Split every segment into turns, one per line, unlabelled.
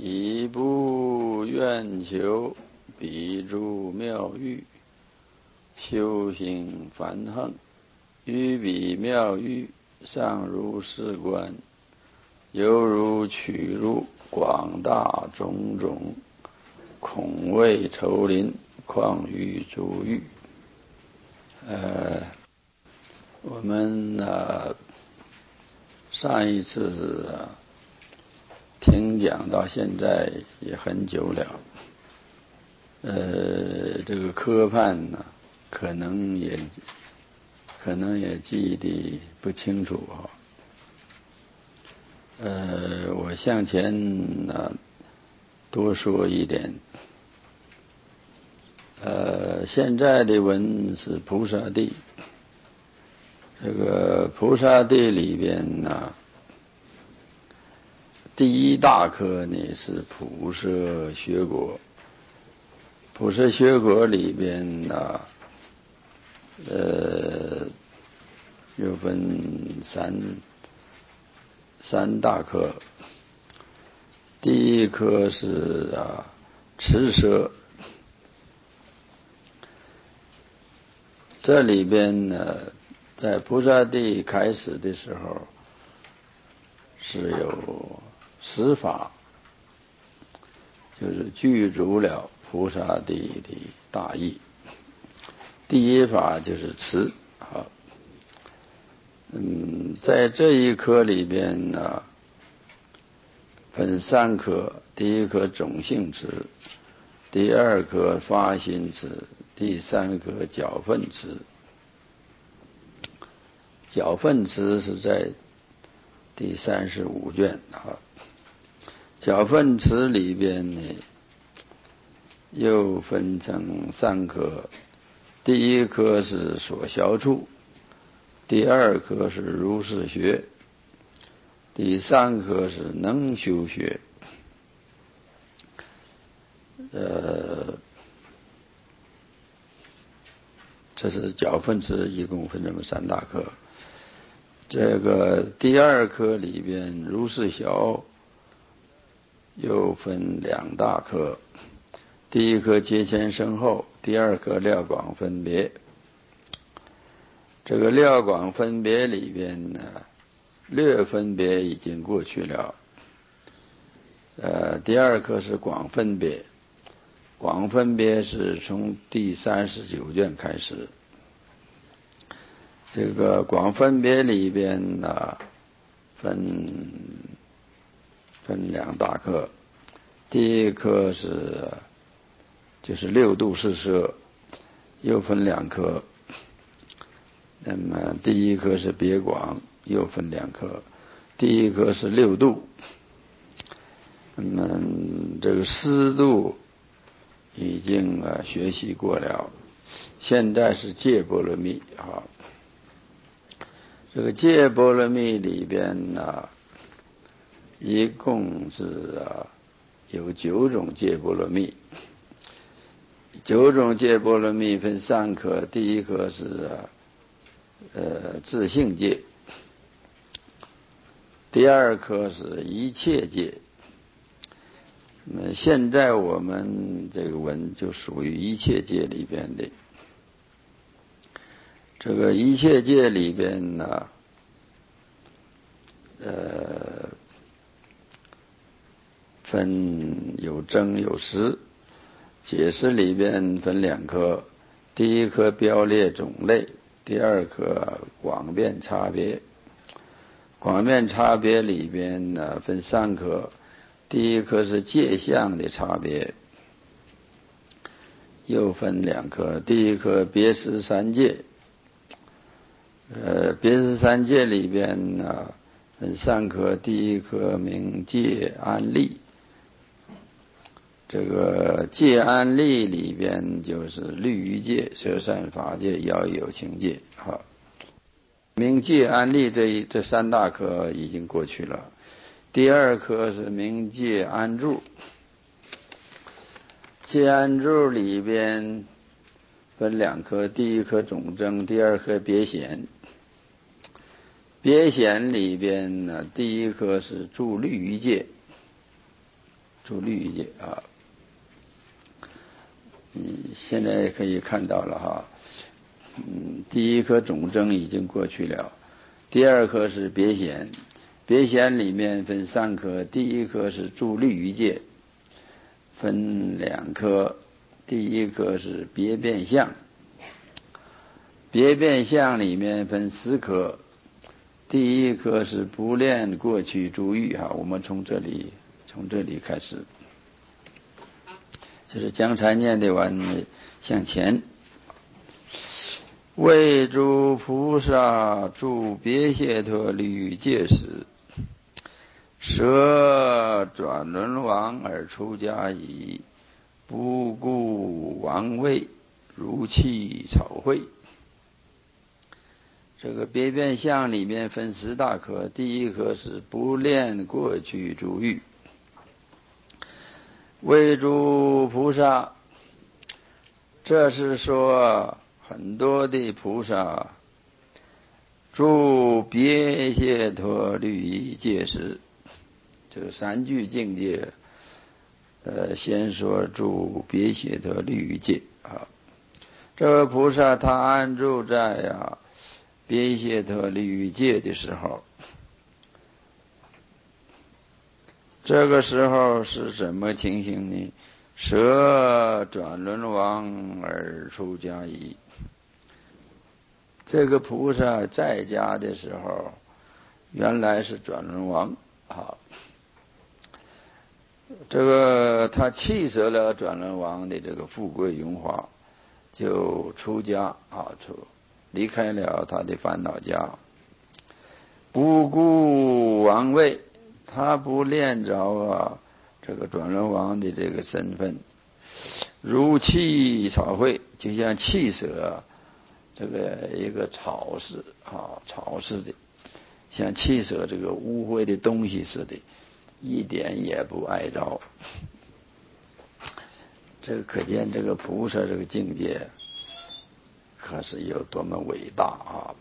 以不愿求，彼诸妙欲，修行梵行，于彼妙欲，尚如是观，犹如取入广大种种，恐畏愁林，况于诸欲。我们上一次听讲到现在也很久了，这个科判呢，可能也记得不清楚我向前多说一点。现在的文是菩萨地，这个菩萨地里边呢，第一大科呢是普摄学国。普摄学国里边呢，又分三大科。第一科是持摄，这里边呢，在菩萨地开始的时候是有10法，就是具足了菩萨地的大义。第一法就是持在这一科里边呢，分3科，第一科种性持，第2科发心持，第3科觉分持。觉分持是在第35卷觉分持里边呢，又分成3科，第一科是所学处，第2科是如是学，第3科是能修学。这是觉分持一共分这么3大科。这个第2科里边如是学又分2大科，第一科接前生后，第2科了广分别。这个了广分别里边呢，略分别已经过去了。第2科是广分别，广分别是从第39卷开始。这个广分别里边呢，分2大科。第一科就是6度四摄，又分2科。那么第一科是别广，又分2科。第一科是6度，那么这个4度已经学习过了，现在是戒波罗蜜这个戒波罗蜜里边呢，一共是有9种戒波罗蜜。9种戒波罗蜜分3科，第一科是自性戒，第2科是一切戒。那么现在我们这个文就属于一切戒里边的。这个一切戒里边呢，分有真有实。解释里边分2科，第一科标列种类，第2科广变差别。广变差别里边呢分3科，第一科是界相的差别，又分2科，第一科别识3界。别识3界里边呢分3科，第一科名戒安立。这个戒安立里边就是律仪戒、舍善法戒、要有情戒名戒安立这3大科已经过去了。第2科是名戒安住。戒安住里边分2科，第一科种增，第2科别显。别显里边呢，第一科是住律仪戒， 住律仪界啊。现在可以看到了哈，第一颗种征已经过去了，第二颗是别显，别显里面分3颗，第一颗是住律仪界，分2颗，第一颗是别变相，别变相里面分4颗，第一颗是不恋过去诸欲哈，我们从这里开始，就是将才念的完向前。为诸菩萨住别解脱律界时，舍转轮王而出家矣，不顾王位，如弃草秽。这个别变相里面分10大颗，第一颗是不恋过去诸欲。为诸菩萨，这是说很多的菩萨住别解脱律仪界时，这个3句境界，先说住别解脱律仪界啊。这位菩萨他安住在别解脱律仪界的时候，这个时候是什么情形呢？舍转轮王而出家矣。这个菩萨在家的时候，原来是转轮王啊。这个他弃舍了转轮王的这个富贵荣华，就出家离开了他的烦恼家，不顾王位，他不恋着这个转轮王的这个身份，如弃草秽，就像弃舍这个一个草似的，像弃舍这个污秽的东西似的，一点也不爱着。这个可见这个菩萨这个境界可是有多么伟大啊！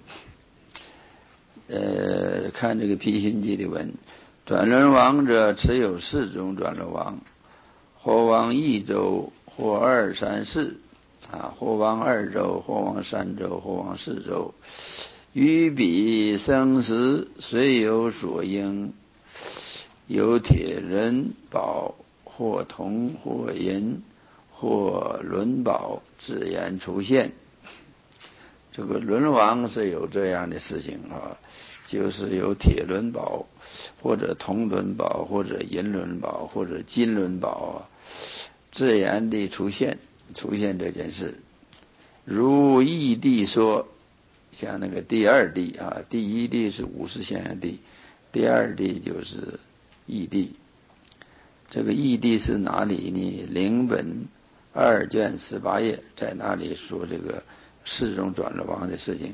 看这个毗熏记的文，转轮王者持有4种转轮王，或王1周，或2、3、4或王2周，或王3周，或王4周。于彼生时虽有所应，有铁人宝，或铜，或银，或轮宝，自然出现。这个轮王是有这样的事情就是有铁轮宝，或者铜轮宝，或者银轮宝，或者金轮宝自然的出现这件事。如义谛说，像那个第2谛第1谛是50现象谛，第2谛就是义谛。这个义谛是哪里呢？灵本2卷18页，在那里说这个4种转轮王的事情。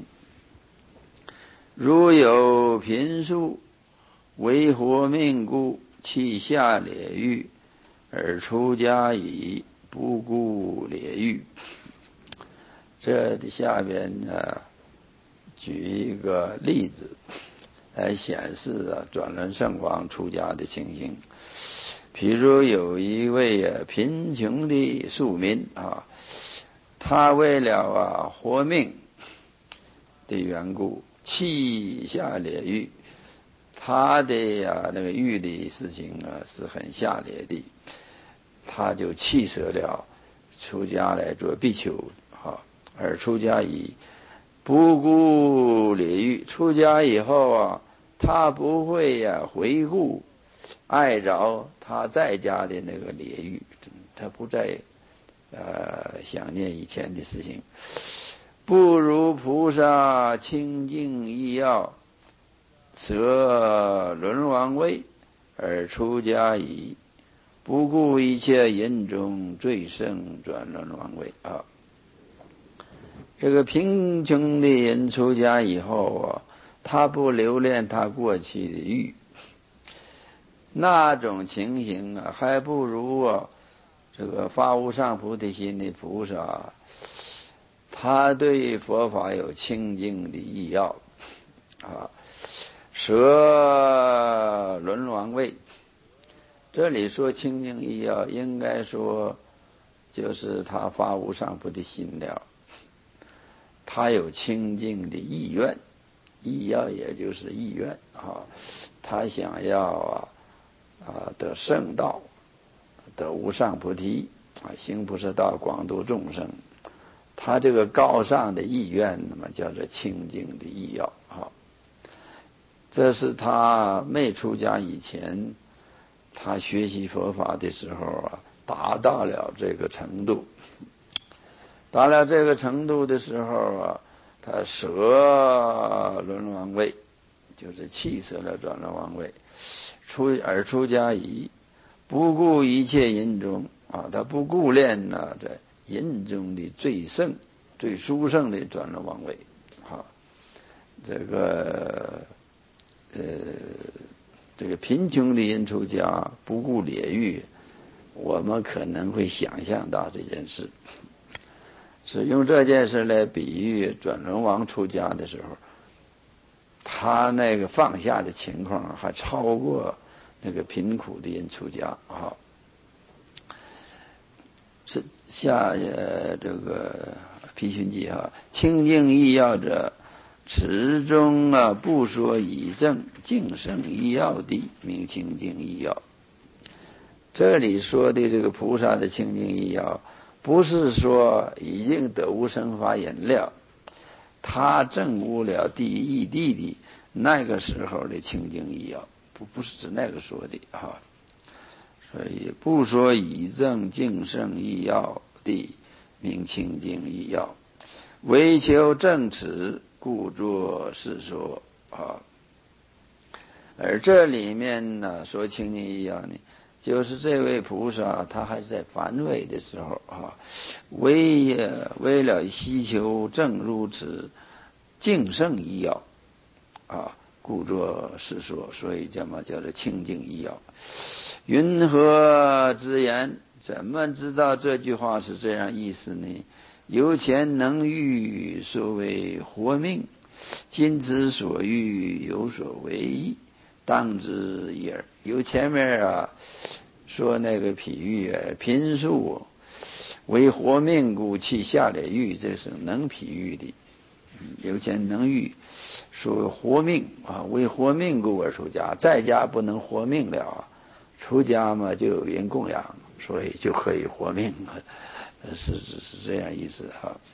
如有贫术为活命故，弃下列欲而出家矣，不顾列欲。这的下边举一个例子来显示转轮圣王出家的情形。譬如有一位贫穷的庶民他为了活命的缘故，弃下列欲。他的那个欲的事情是很下列的，他就弃舍了出家来做比丘而出家矣，不顾列欲。出家以后他不会回顾爱着他在家的那个列欲，他不再想念以前的事情。不如菩萨清净意要，舍轮王位而出家矣，不顾一切因中最胜转轮王位这个贫穷的人出家以后他不留恋他过去的欲，那种情形还不如这个发无上菩提心的菩萨，他对佛法有清净的意要舍轮王位， 这里说清净意要，应该说就是他发无上菩提心了，他有清净的意愿，意要也就是意愿啊，他想要得圣道，得无上菩提行菩萨道，广度众生。他这个高尚的意愿，那么叫做清净的意要啊。这是他没出家以前，他学习佛法的时候达到了这个程度。达了这个程度的时候他舍轮王位，就是弃舍了转轮王位，出家矣，不顾一切淫中他不顾恋在淫中的最胜、最殊胜的转轮王位这个贫穷的人出家不顾烈欲，我们可能会想象到这件事，是用这件事来比喻转轮王出家的时候，他那个放下的情况还超过那个贫苦的人出家是下这个毗熏记清净意要者，此中不说以正净胜意要地，名清净意要。这里说的这个菩萨的清净意要，不是说已经得无生法忍了，他证悟了第一义谛的那个时候的清净意要，不是指那个说的所以不说以正净胜意要地，名清净意要，唯求正此，故作是说而这里面呢，说清净意要呢，就是这位菩萨他还是在凡位的时候为了希求正如此净胜意要故作是说，所以叫做清净意要。云何之言？怎么知道这句话是这样意思呢？由前能欲，所谓活命，今之所欲，有所为意，当知一耳。由前面说那个譬喻贫树为活命故，其下列喻，这是能譬喻的。由前能欲，说活命为活命故而出家，在家不能活命了出家嘛就有人供养，所以就可以活命是这样意思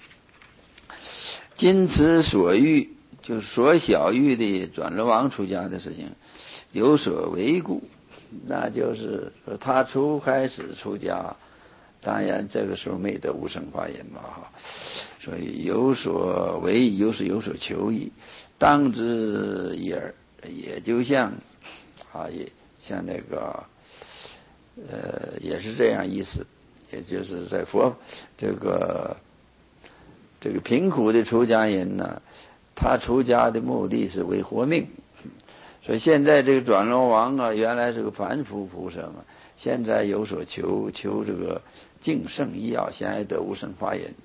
今此所欲，就是所小欲的转轮王出家的事情，有所为故，那就是说他开始出家，当然这个时候没得无生法忍嘛所以有所为意，有所求意，当知一耳，也就像也像那个也是这样意思，也就是在这个贫苦的出家人呢，他出家的目的是为活命，所以现在这个转轮王原来是个凡夫菩萨嘛，现在有所求这个净胜意要，现在得无生法忍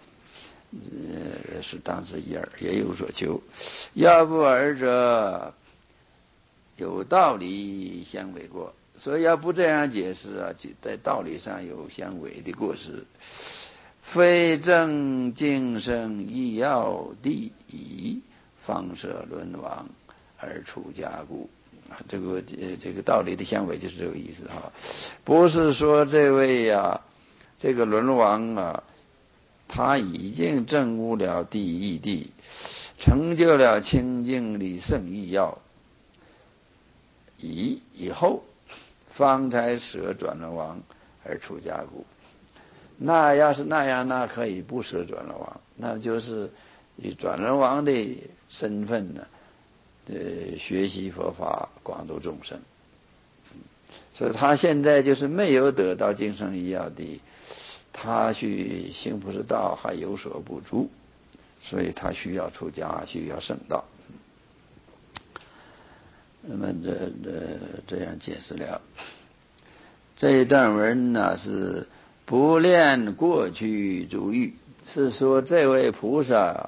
是当知一耳，也有所求。要不尔者，有道理相违过。所以要不这样解释就在道理上有相违的过失。非正净胜意要地以方舍轮王而出家故。这个道理的相违就是这个意思不是说这位这个轮王他已经证悟了第一义谛，成就了清净的圣意要，以后方才舍转轮王而出家故。那要是那样，那可以不舍转轮王，那就是以转轮王的身份呢学习佛法，广度众生。所以他现在就是没有得到净胜意要的，他去行菩萨道还有所不足，所以他需要出家，需要圣道。那么这样解释了这一段文呢，是不恋过去诸欲，是说这位菩萨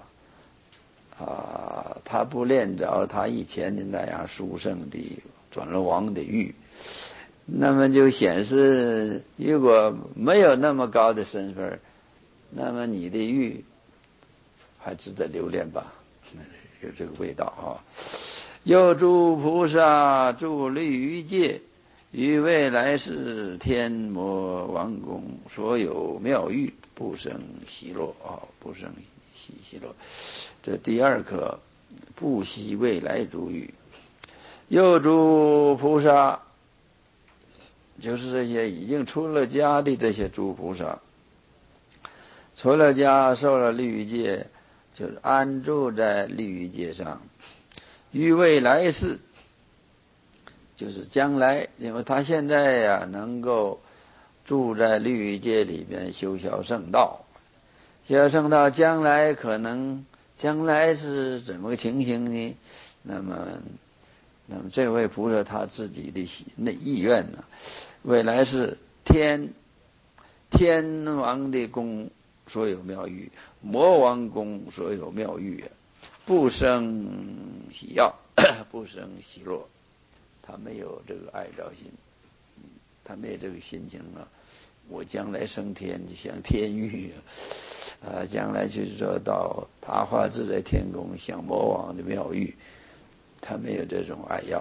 他不恋着他以前的那样殊胜的转轮王的欲， 那么就显示，如果没有那么高的身份，那么你的欲还值得留恋吧？有这个味道啊。又诸菩萨住律于界，于未来世天魔王宫所有妙欲，不生喜乐啊，不生喜乐。这第二课，不惜未来诸欲。又诸菩萨，就是这些已经出了家的这些诸菩萨，出了家受了律仪戒，就是安住在律仪戒上。于未来世，就是将来，因为他现在呀能够住在律仪戒里边修小圣道，修小圣道将来可能将来是怎么个情形呢？那么这位菩萨他自己的意愿呢，未来是天王的宫所有妙欲，魔王宫所有妙欲，不生喜要，不生喜乐，他没有这个爱着心，他没有这个心情啊。我将来升天就享天欲将来就是说到他化自在天宫享魔王的妙欲，他没有这种爱要。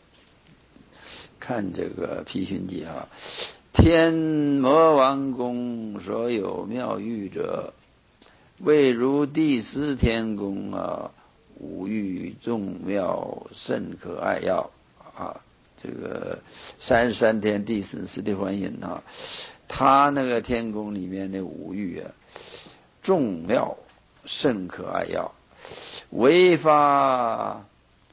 看这个毗熏记啊，天魔王宫所有妙欲者，未如第十天宫五欲众妙甚可爱要啊。这个33天第14的梵音啊，他那个天宫里面的五欲众妙甚可爱要，违法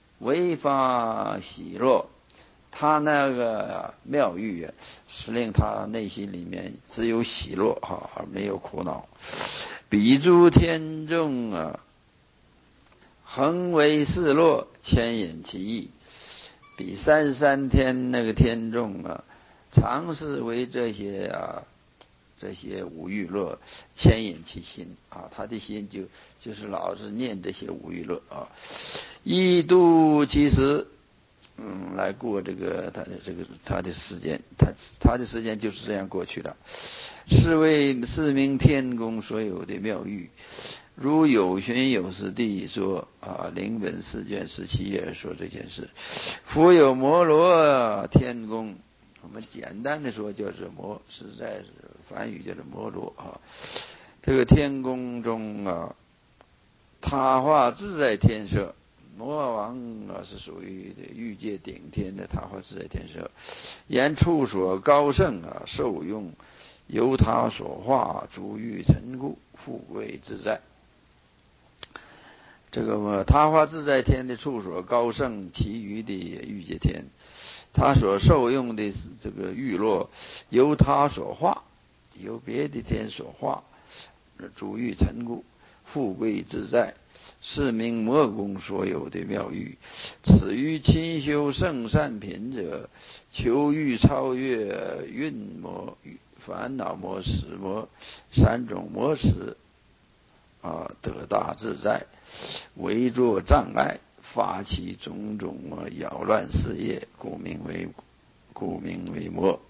喜乐。他那个妙欲是令他内心里面只有喜乐而没有苦恼。彼诸天众恒为世乐，牵引其意。比33天那个天众常是为这些五欲乐牵引其心他的心就是老是念这些五欲乐一度其时来过他的时间，他的时间就是这样过去的。是名天宫所有的妙欲，如有寻有实地说灵本4卷17页说这件事。复有摩罗天宫，我们简单的说就是实在是梵语就是摩罗这个天宫中他化自在天舍。魔王是属于欲界顶天的他化自在天舍，言处所高胜受用由他所化，诸欲尘故，富贵自在。这个他化自在天的处所高胜其余的欲界天，他所受用的这个欲乐由他所化，由别的天所化，诸欲尘故，富贵自在，是名魔宫所有的妙欲。此于勤修圣善品者，求欲超越蕴魔、烦恼魔、识魔3种魔时得大自在，为作障碍，发起种种扰乱事业，故名为魔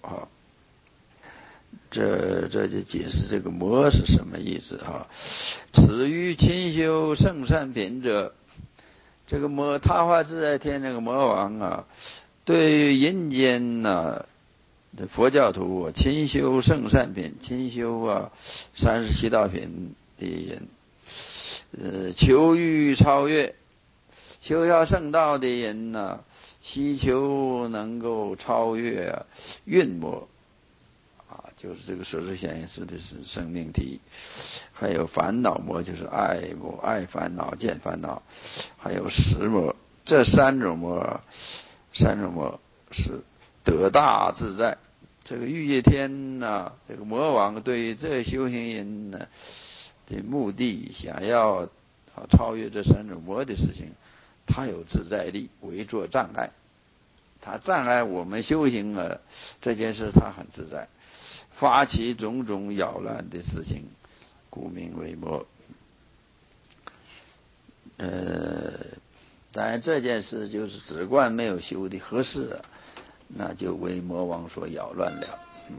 这就解释这个魔是什么意思此于勤修圣善品者，这个魔他化自在天那个魔王对于阴间佛教徒勤修圣善品，勤修37道品的人求欲超越，修要圣道的人希求能够超越蕴魔就是这个所知显示的是生命体，还有烦恼魔，就是爱魔、爱烦恼、见烦恼，还有识魔。这3种魔是得大自在。这个欲界天这个魔王对于这修行人的目的，想要超越这3种魔的事情，他有自在力，为作障碍。他障碍我们修行这件事，他很自在。发起种种扰乱的事情，故名为魔。当然这件事就是止观没有修的合适那就为魔王所扰乱了。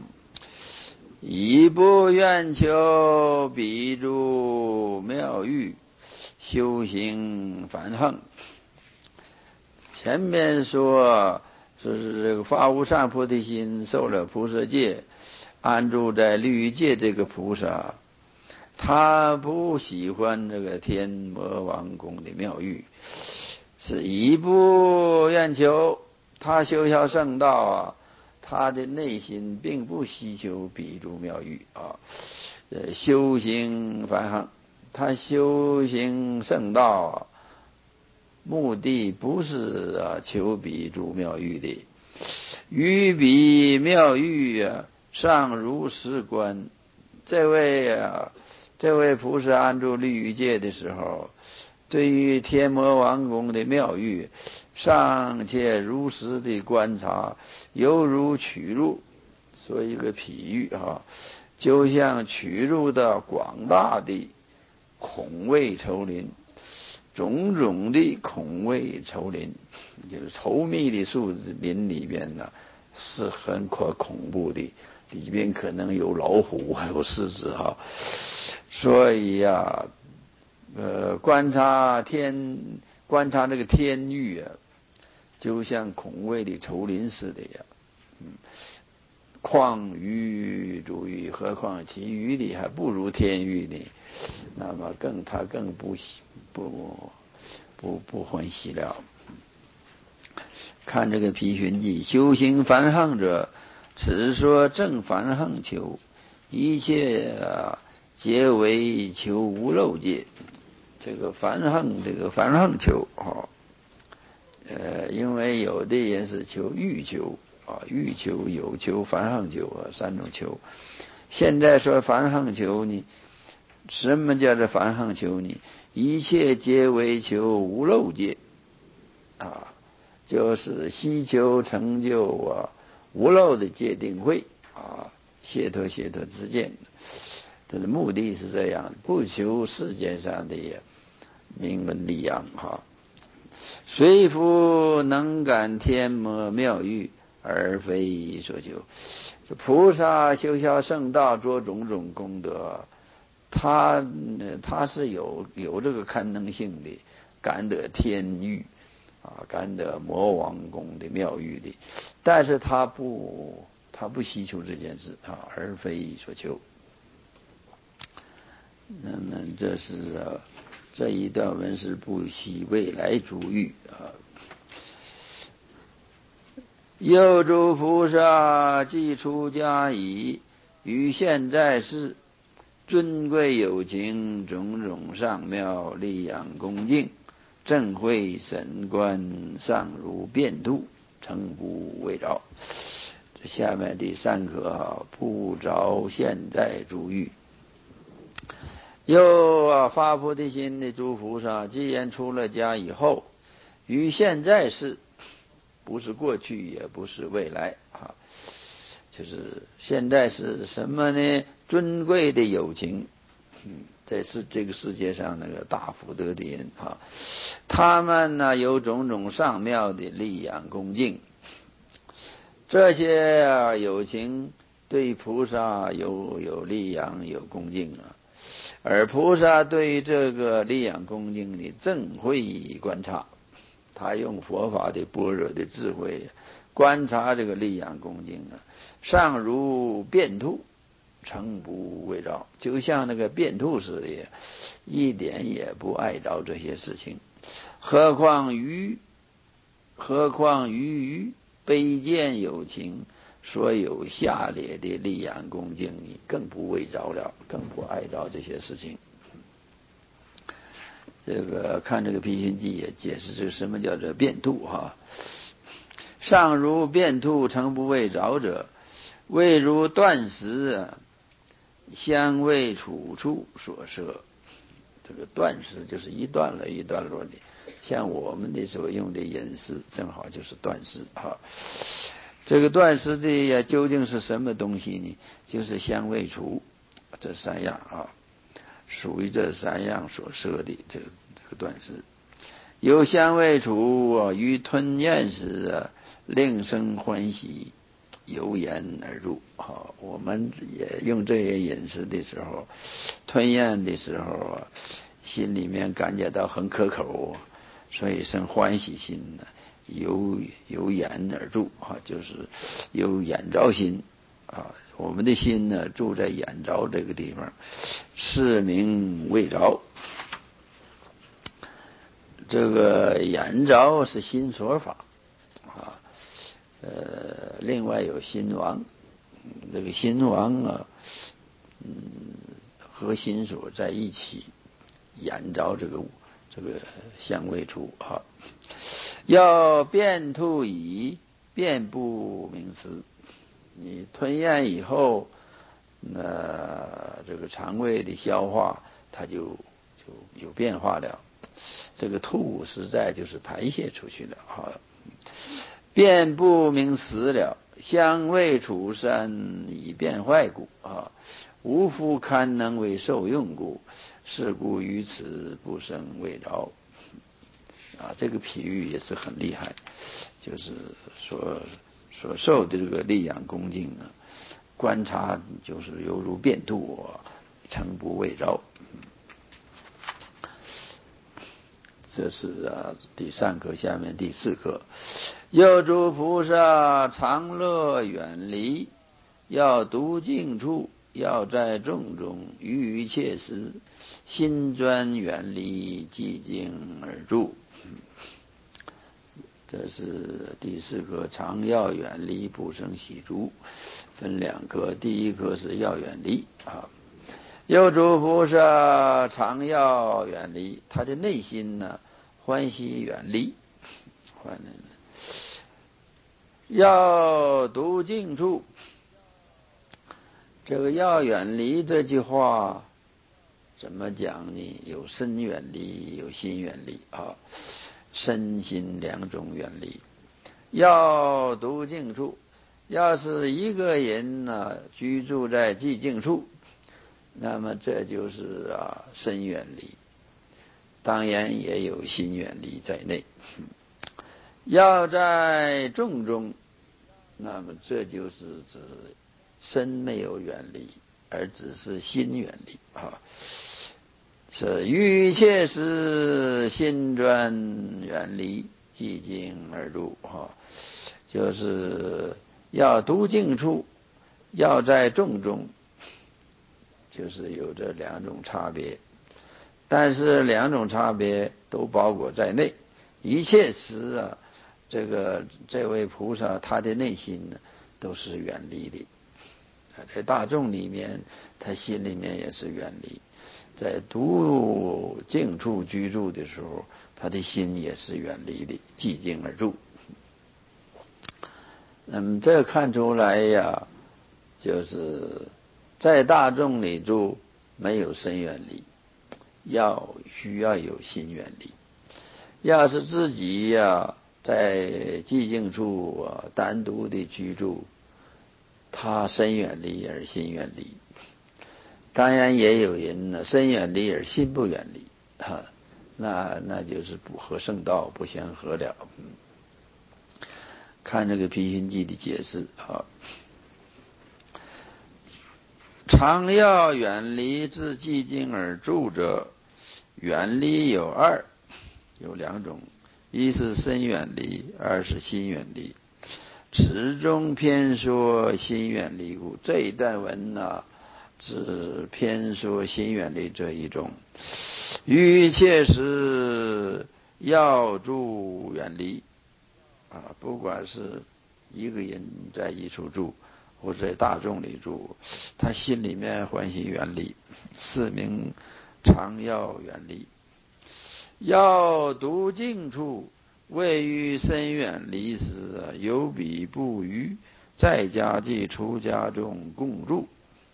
一不愿求彼诸妙欲，修行梵行。前面说是这个发无上菩提心，受了菩萨戒，安住在律仪界，这个菩萨他不喜欢这个天魔王宫的妙欲，是一不愿求。他修效圣道啊，他的内心并不希求彼诸妙欲啊，修行梵行，他修行圣道啊，目的不是求彼诸妙欲的，于彼妙欲尚如实观。这位菩萨安住律仪界的时候，对于天魔王宫的妙欲尚且如实的观察，犹如取入，说一个譬喻就像取入的广大的孔卫稠林，种种的孔卫稠林，就是稠密的树林里边呢，是很可恐怖的，里边可能有老虎还有狮子所以观察这个天域就像孔卫的稠林似的况于诸欲，何况其余的还不如天域呢？那么他更不欢喜了。看这个毗寻记，修行梵行者，此说正梵行求，一切皆为求无漏界。这个梵行求因为有的人是求欲求欲求、有求、梵行求三种求。现在说梵行求呢，什么叫做梵行求呢？一切皆为求无漏界就是希求成就无漏的界定慧解脱之见。这个目的是这样，不求世界上的名闻利养虽复能感天魔妙欲，而非所求。菩萨修效圣道，做种种功德，他是有这个堪能性的，感得天欲感得魔王宫的妙欲的，但是他不希求这件事而非所求。那么这一段文是不惜未来诸欲又诸菩萨既出家已，于现在世尊贵有情，种种上妙利养恭敬，正慧神观，尚如变度，诚不为着。这下面第三课不着现在诸欲。又发菩提心的诸菩萨，既然出了家以后，于现在世，不是过去也不是未来就是现在是什么呢？尊贵的有情在这个世界上那个大福德的人他们呢有种种上妙的利养恭敬，这些有情对菩萨有利养有恭敬而菩萨对这个利养恭敬的正慧观察，他用佛法的般若的智慧观察这个利养恭敬尚如变兔，诚不为着，就像那个变兔似的，一点也不爱着这些事情。何况于卑贱有情所有下列的利养恭敬，你更不为着了，更不爱着这些事情。这个看这个毗寻记也解释这什么叫做变兔尚如变兔，诚不为着者，未如断食香味处处所摄。这个断食就是一段落一段落的，像我们的所用的饮食正好就是断食这个断食的究竟是什么东西呢？就是香味触这三样属于这三样所摄的这个断食。有香味触于吞咽时令生欢喜，由言而入。好，我们也用这些饮食的时候，吞咽的时候啊，心里面感觉到很可口，所以生欢喜心呢，由眼而入啊，就是由眼着心啊。我们的心呢，住在眼着这个地方，是名味着。这个眼着是心所法啊，另外有心王，这个心王啊，和心所在一起，眼着这个相位处啊。要便吐已，便不明思。你吞咽以后，那这个肠胃的消化，它就有变化了。这个吐实在就是排泄出去了啊。便不明思了，香味处善以变坏故啊，无复堪能为受用故，是故于此不生味着。啊，这个譬喻也是很厉害，就是所受的这个力养恭敬啊，观察就是犹如变度，诚不味着。这是第3课，下面第4课。又诸菩萨常乐远离，要独静处，要在众中，于切时，心专远离，寂静而住。这是第4课，常要远离，不生喜诸。分2课，第1课是要远离啊。又诸菩萨常要远离，他的内心呢，欢喜远离，要独静处。这个要远离这句话怎么讲呢？有身远离，有心远离啊，身心2种远离。要独静处，要是一个人呢，居住在寂静处，那么这就是身远离，当然也有心远离在内。要在众中，那么这就是指身没有远离，而只是心远离啊。是欲切时，心专远离，寂静而入啊，就是要独静处，要在众中，就是有这2种差别，但是2种差别都包裹在内。一切时这位菩萨他的内心呢，都是远离的，在大众里面，他心里面也是远离。在独静处居住的时候，他的心也是远离的，寂静而住。那么这看出来呀，就是在大众里住没有身远离，需要有心远离。要是自己在寂静处单独的居住，他身远离而心远离。当然也有人呢，身远离而心不远离那就是不合圣道，不相合了。看这个毗熏记的解释常要远离自寂静而住者，远离有2种，一是身远离，二是心远离。此中偏说心远离故，这一段文只偏说心远离这一种。于切时要住远离不管是一个人在一处住，或者在大众里住，他心里面欢喜远离，是名常要远离。要独静处，位于身远离时，有彼不余，在家即出家中共入。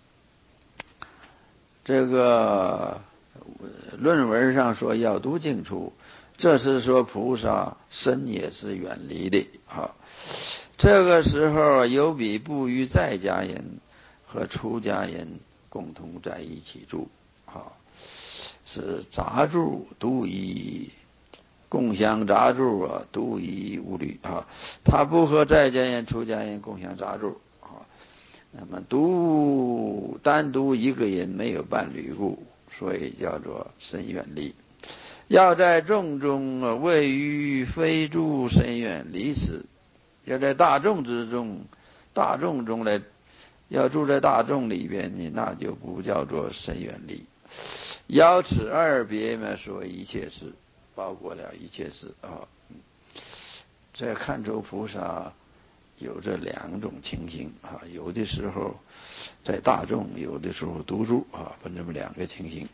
这个论文上说要独静处，这是说菩萨身也是远离的这个时候有彼不余在家人和出家人共同在一起住是杂住独一共享杂住啊，独一无虑啊。他不和在家人、出家人共享杂住啊。那么单独一个人没有伴侣故，所以叫做深远离。要在众中位于非住深远离此，要在大众之中，大众中来，要住在大众里边呢，那就不叫做深远离。要此二别嘛，说一切事，包括了一切事啊。这看出菩萨有这两种情形啊，有的时候在大众，有的时候独住啊，分这么两个情形。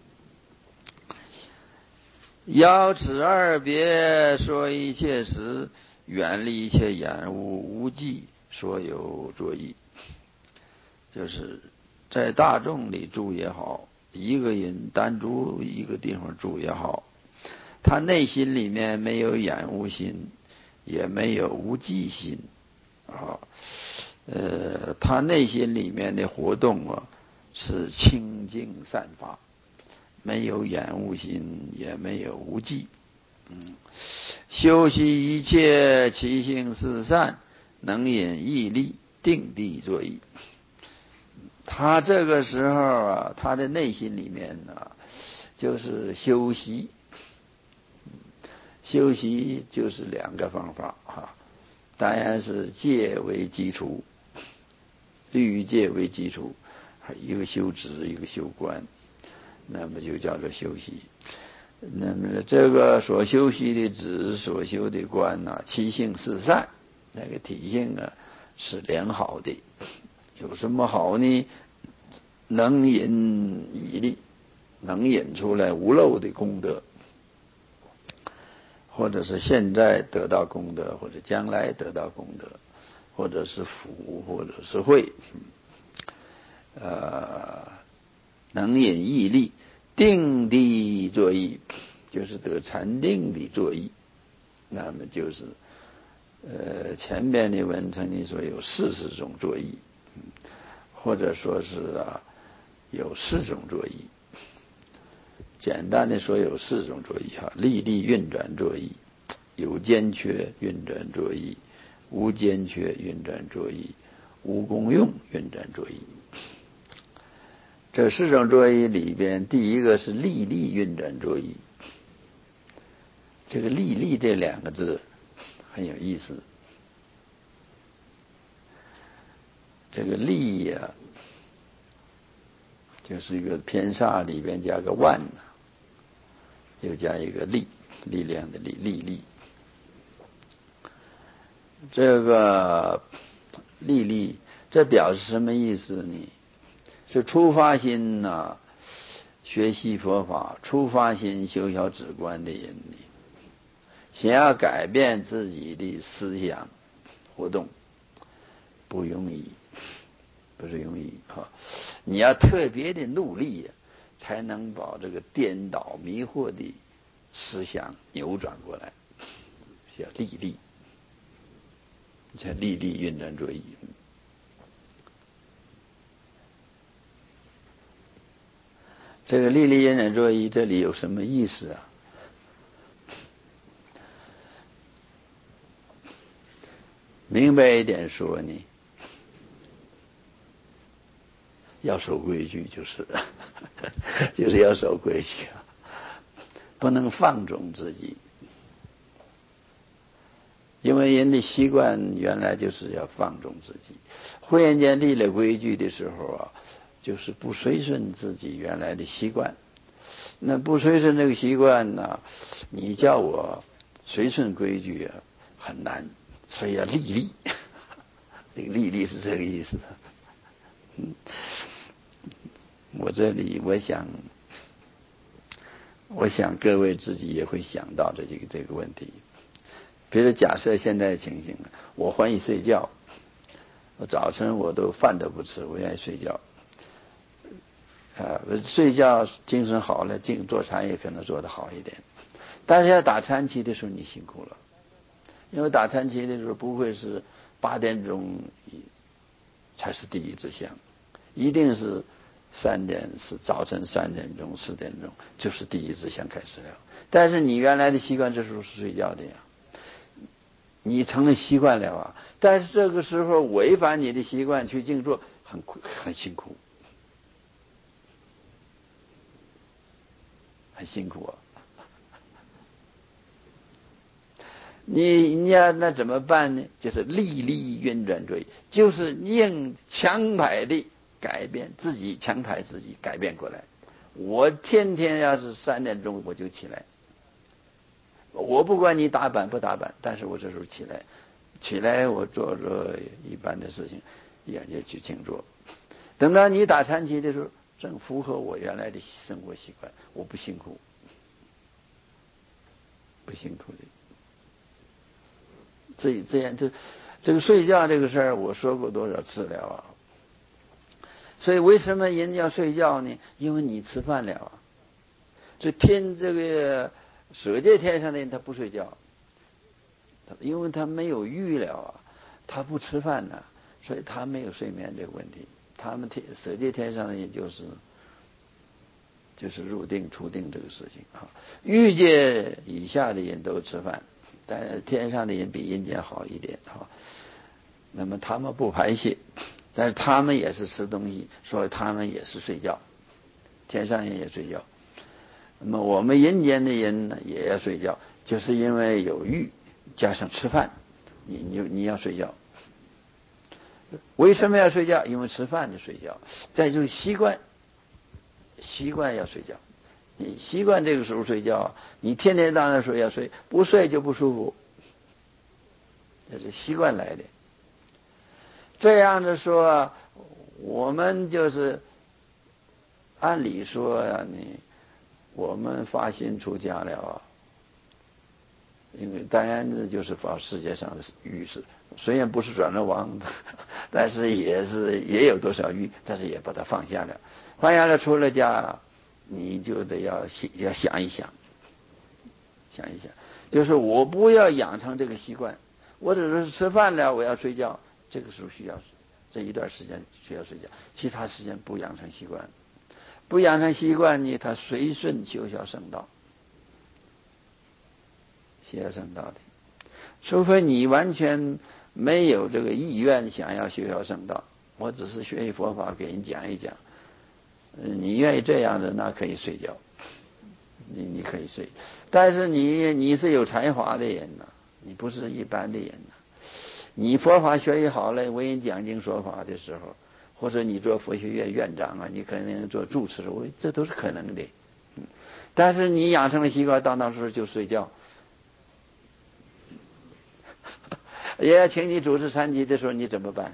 要此二别说一切时，远离一切眼物无记所有作意。就是在大众里住也好，一个人单独一个地方住也好，他内心里面没有眼无心，也没有无记心啊。他内心里面的活动啊，是清净散发。没有眼无心，也没有无记。修习一切其性是善，能引毅力，定地作意。他这个时候啊，他的内心里面呢，就是修习。修习就是两个方法啊，当然是戒为基础，律戒为基础，一个修止，一个修观。那么就叫做修习。那么这个所修习的止，所修的观呢，其性是善，那个体性啊是良好的。有什么好呢？能引毅力，能引出来无漏的功德，或者是现在得到功德，或者将来得到功德，或者是福，或者是慧。能引毅力，定地作意，就是得禅定的作意。那么就是前边的文曾经说有40种作意，或者说是有4种作意。简单的说有4种作意哈：历历运转作意，有间缺运转作意，无间缺运转作意，无功用运转作意。这4种作意里边，第一个是历历运转作意。这个历历这2个字很有意思。这个历呀，就是一个偏煞里边加个万，又加一个力，力量的力，历历。这个历历，这表示什么意思呢？是出发心呐，学习佛法，出发心修小止观的人呢，想要改变自己的思想活动，不容易，不是容易啊！你要特别的努力呀，才能把这个颠倒迷惑的思想扭转过来，叫历历，叫历历运转作意。这个历历运转作意，这里有什么意思啊？明白一点说呢，要守规矩，就是要守规矩啊，不能放纵自己。因为人的习惯原来就是要放纵自己，忽然间立了规矩的时候啊，就是不随顺自己原来的习惯。那不随顺这个习惯呢，你叫我随顺规矩啊，很难，所以要立立。这个立立是这个意思。我这里我想各位自己也会想到这个问题。比如假设现在的情形，我欢喜睡觉，我早晨我都饭都不吃，我愿意睡觉。睡觉精神好了，做禅也可能做得好一点。但是要打禅期的时候，你辛苦了，因为打禅期的时候不会是8点钟才是第一支香，一定是 3点是早晨3点钟4点钟就是第一支香开始了。但是你原来的习惯这时候是睡觉的呀，你成了习惯了啊。但是这个时候违反你的习惯去静坐，很辛苦，很辛苦啊。你要那怎么办呢？就是历历运转追，就是硬强排的改变自己，强排自己改变过来。我天天要是3点钟我就起来，我不管你打扮不打扮，但是我这时候起来我做一般的事情，也去静坐。等到你打禅期的时候，正符合我原来的生活习惯，我不辛苦，不辛苦的。这样这个睡觉这个事儿，我说过多少次了啊？所以为什么人要睡觉呢？因为你吃饭了啊。这个舍戒天上的人他不睡觉，因为他没有欲了啊，他不吃饭呢，所以他没有睡眠这个问题。他们舍戒天上的人就是入定出定这个事情啊。欲界以下的人都吃饭，但天上的人比阴间好一点啊。那么他们不排泄，但是他们也是吃东西，所以他们也是睡觉。天上人也睡觉。那么我们阴间的人呢也要睡觉，就是因为有欲加上吃饭，你要睡觉。为什么要睡觉？因为吃饭就睡觉。再就是习惯要睡觉。你习惯这个时候睡觉，你天天当然说要睡，不睡就不舒服，这是习惯来的。这样的说，我们就是按理说呀，我们发心出家了啊，因为当然就是把世界上的欲是，虽然不是转了王的，但是也有多少欲，但是也把它放下了。放下了出了家，你就得要想一想，就是我不要养成这个习惯，我只是吃饭了，我要睡觉，这个时候这一段时间需要睡觉，其他时间不养成习惯，不养成习惯呢，他随顺修小圣道，修圣道的，除非你完全没有这个意愿想要修小圣道，我只是学习佛法给人讲一讲，你愿意这样的，那可以睡觉，你可以睡，但是你是有才华的人呐，你不是一般的人呐。你佛法学习好了，为人讲经说法的时候，或者你做佛学院院长啊，你可能做住持，这都是可能的。但是你养成了习惯，到时候就睡觉。也要请你主持禅期的时候，你怎么办？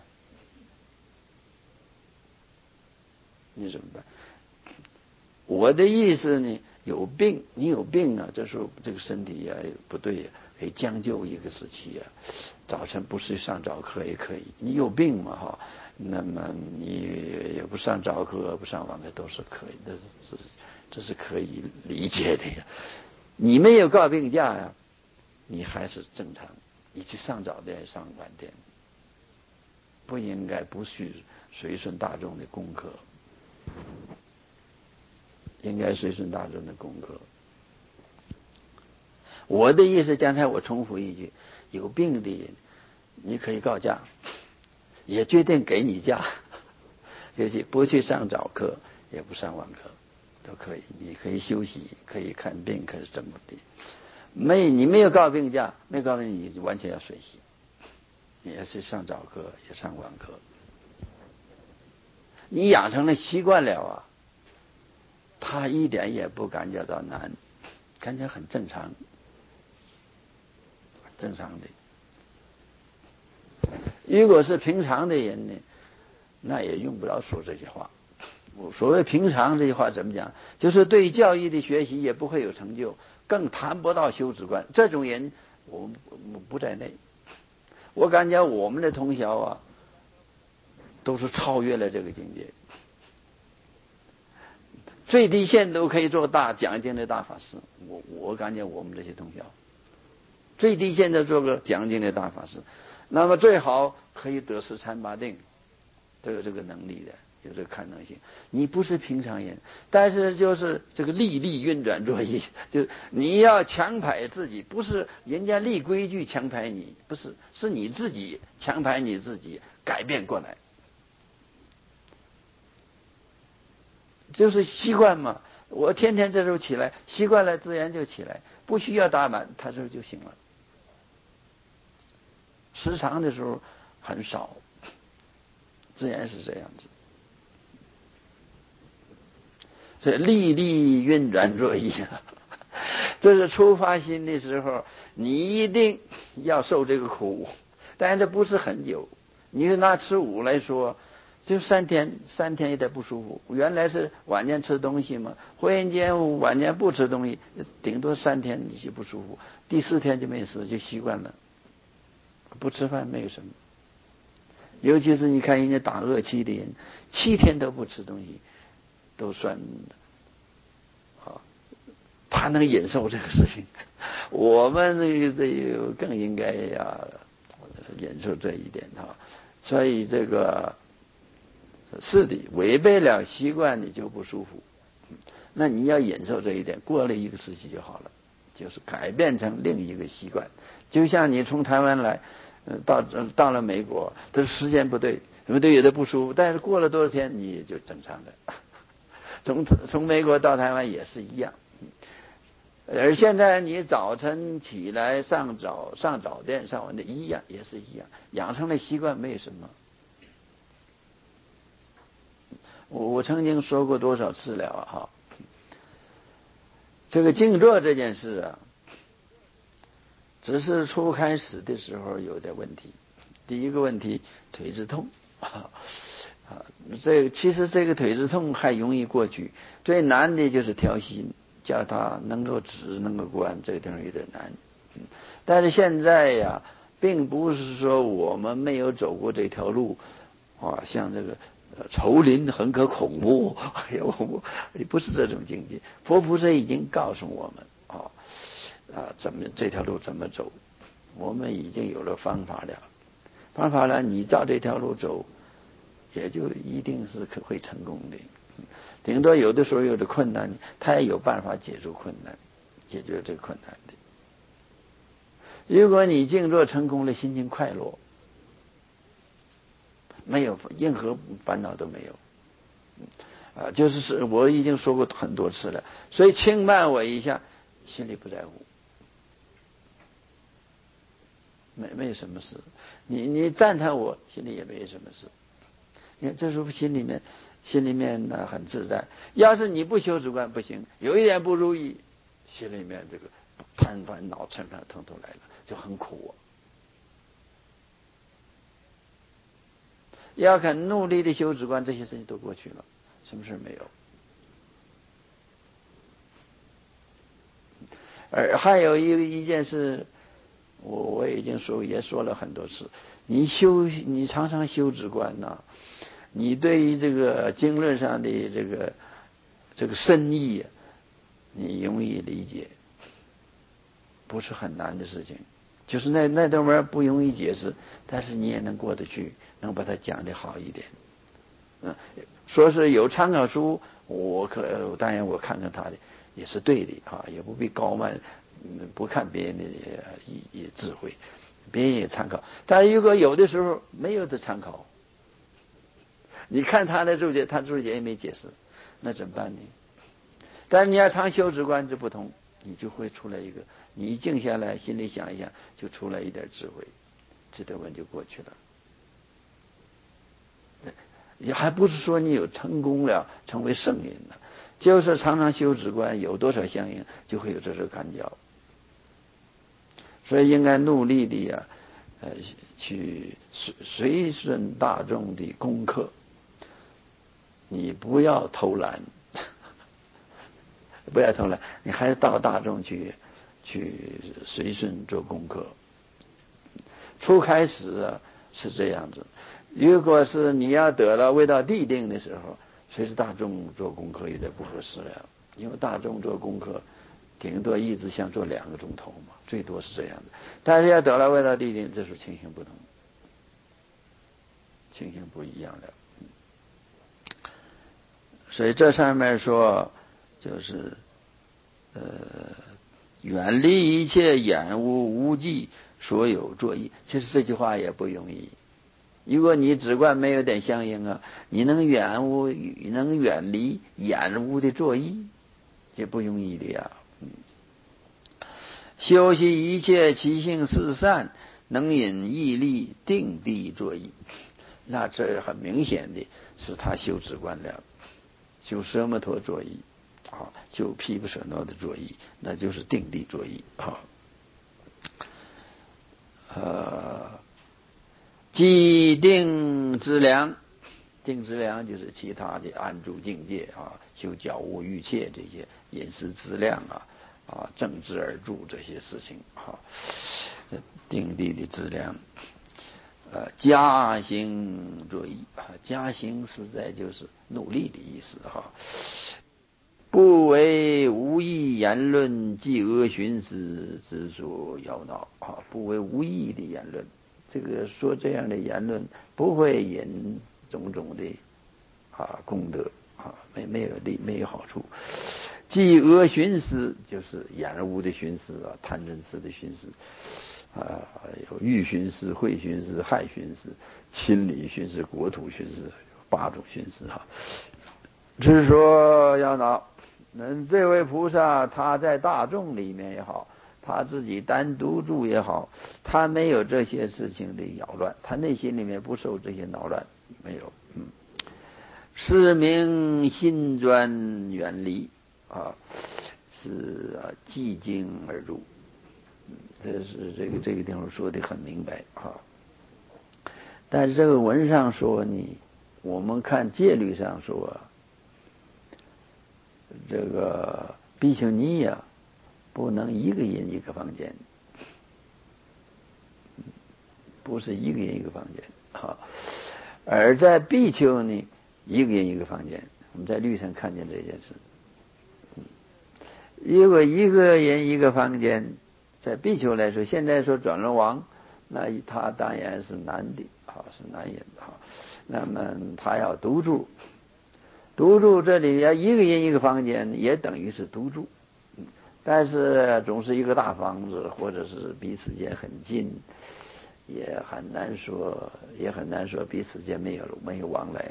我的意思呢，你有病啊，这时候这个身体呀不对呀，可以将就一个时期呀。早晨不是上早课也可以，你有病嘛哈，那么你也不上早课不上晚课都是可以的，这是可以理解的呀。你没有告病假呀，你还是正常，你去上早点上晚点，不应该不去随顺大众的功课。应该随顺大众的功课。我的意思，刚才我重复一句：有病的人，你可以告假，也决定给你假，就是不去上早课，也不上晚课，都可以。你可以休息，可以看病，可以怎么的。你没有告病假，没告病，你完全要随喜，也是上早课，也上晚课。你养成了习惯了啊。他一点也不感觉到难，感觉很正常，正常的。如果是平常的人呢，那也用不着说这些话。所谓平常这句话怎么讲？就是对教义的学习也不会有成就，更谈不到修止观。这种人我不在内。我感觉我们的同学啊，都是超越了这个境界。最低限都可以做讲经的大法师，我感觉我们这些同学，最低限都做个讲经的大法师，那么最好可以得十禅八定，都有这个能力的， 有这个可能性。你不是平常人，但是就是这个力运转若意，就是你要强排自己，不是人家立规矩强排你，不是，是你自己强排你自己改变过来，就是习惯嘛。我天天这时候起来，习惯了自然就起来，不需要打扮，他这就行了。时常的时候很少，自然是这样子。所以力运转若意啊，这是出发心的时候，你一定要受这个苦，但是这不是很久。你拿吃午来说，就3天有点不舒服。原来是晚间吃东西嘛，忽然间晚间不吃东西，顶多3天你就不舒服，第4天就没事，就习惯了。不吃饭没有什么，尤其是你看人家打饿期的人，7天都不吃东西，都算他能忍受这个事情。我们这个更应该要忍受这一点哈。所以这个是的，违背了习惯你就不舒服，那你要忍受这一点，过了一个时期就好了，就是改变成另一个习惯。就像你从台湾来，到了美国，这时间不对，有的不舒服，但是过了多少天你也就正常的。从美国到台湾也是一样。而现在你早晨起来上早殿上完的一样，也是一样，养成了习惯没有什么。我曾经说过多少次了哈，这个静坐这件事啊，只是初开始的时候有点问题。第一个问题，腿子痛其实这个腿子痛还容易过去，最难的就是调心，叫他能够直能够观，这个地方有点难。但是现在呀，并不是说我们没有走过这条路像这个丛林很可恐怖，不是这种境界。佛菩萨已经告诉我们怎么这条路怎么走，我们已经有了方法了，你照这条路走，也就一定是会成功的。顶多有的时候有的困难，他也有办法解决困难，解决这个困难的。如果你静坐成功了，心情快乐，没有任何烦恼都没有就是我已经说过很多次了，所以轻慢我一下，心里不在乎，没有什么事。你赞叹我，心里也没有什么事。你看这时候心里面呢很自在。要是你不修止观不行，有一点不如意，心里面这个贪烦恼嗔恨统统来了，就很苦要肯努力的修止观，这些事情都过去了，什么事没有。而还有一件事，我已经也说了很多次，你常常修止观你对于这个经论上的这个深意你容易理解，不是很难的事情。就是那段文不容易解释，但是你也能过得去，能把它讲得好一点。说是有参考书，当然我看看他的也是对的也不必高慢，不看别人的智慧，别人也参考。但如果有的时候没有的参考，你看他的注解，他注解也没解释，那怎么办呢？但是你要常修止观就不同，你就会出来一个，你一静下来，心里想一想，就出来一点智慧，这个问就过去了。也还不是说你有成功了，成为圣人了，就是常常修止观，有多少相应，就会有这种感觉。所以应该努力的去随顺大众的功课，你不要偷懒，不要偷懒，你还是到大众去随顺做功课。初开始是这样子，如果是你要得了未到地定的时候，随着大众做功课有点不合适了，因为大众做功课顶多一直想做2个钟头嘛，最多是这样的。但是要得了未到地定，这时候情形不同，情形不一样了。 所以这上面说就是远离一切眼污无记所有作意。其实这句话也不容易，如果你只管没有点相应啊，你能远离眼污的作意，这不容易的呀。修习一切其性四善，能引毅力定地作意。那这很明显的是他修止观了，修奢摩陀作意啊，修毗婆舍那的作意，那就是定地作意啊。即定资粮，定资粮就是其他的安住境界啊，修教务欲切这些饮食资粮正知而住这些事情定地的资粮。加行作意加行实在就是努力的意思不为无意言论即恶寻思之所要恼不为无意的言论，这个说这样的言论不会引种种的功德没有利，没有好处。即恶寻思就是眼污的寻思贪嗔痴的寻思有欲寻思、慧寻思、害寻思、亲理寻思、国土寻思，8种寻思之说要恼。这位菩萨他在大众里面也好，他自己单独住也好，他没有这些事情的扰乱，他内心里面不受这些恼乱，没有。是名心专远离是寂静而入。这是这个地方说的很明白但是这个文上说呢，我们看戒律上说这个比丘尼不能一个人一个房间，不是一个人一个房间而在比丘呢，一个人一个房间。我们在律上看见这件事。如果一个人一个房间，在比丘来说，现在说转轮王，那他当然是男的是男人那么他要独住这里面一个人一个房间，也等于是独住但是总是一个大房子，或者是彼此间很近，也很难说彼此间没有往来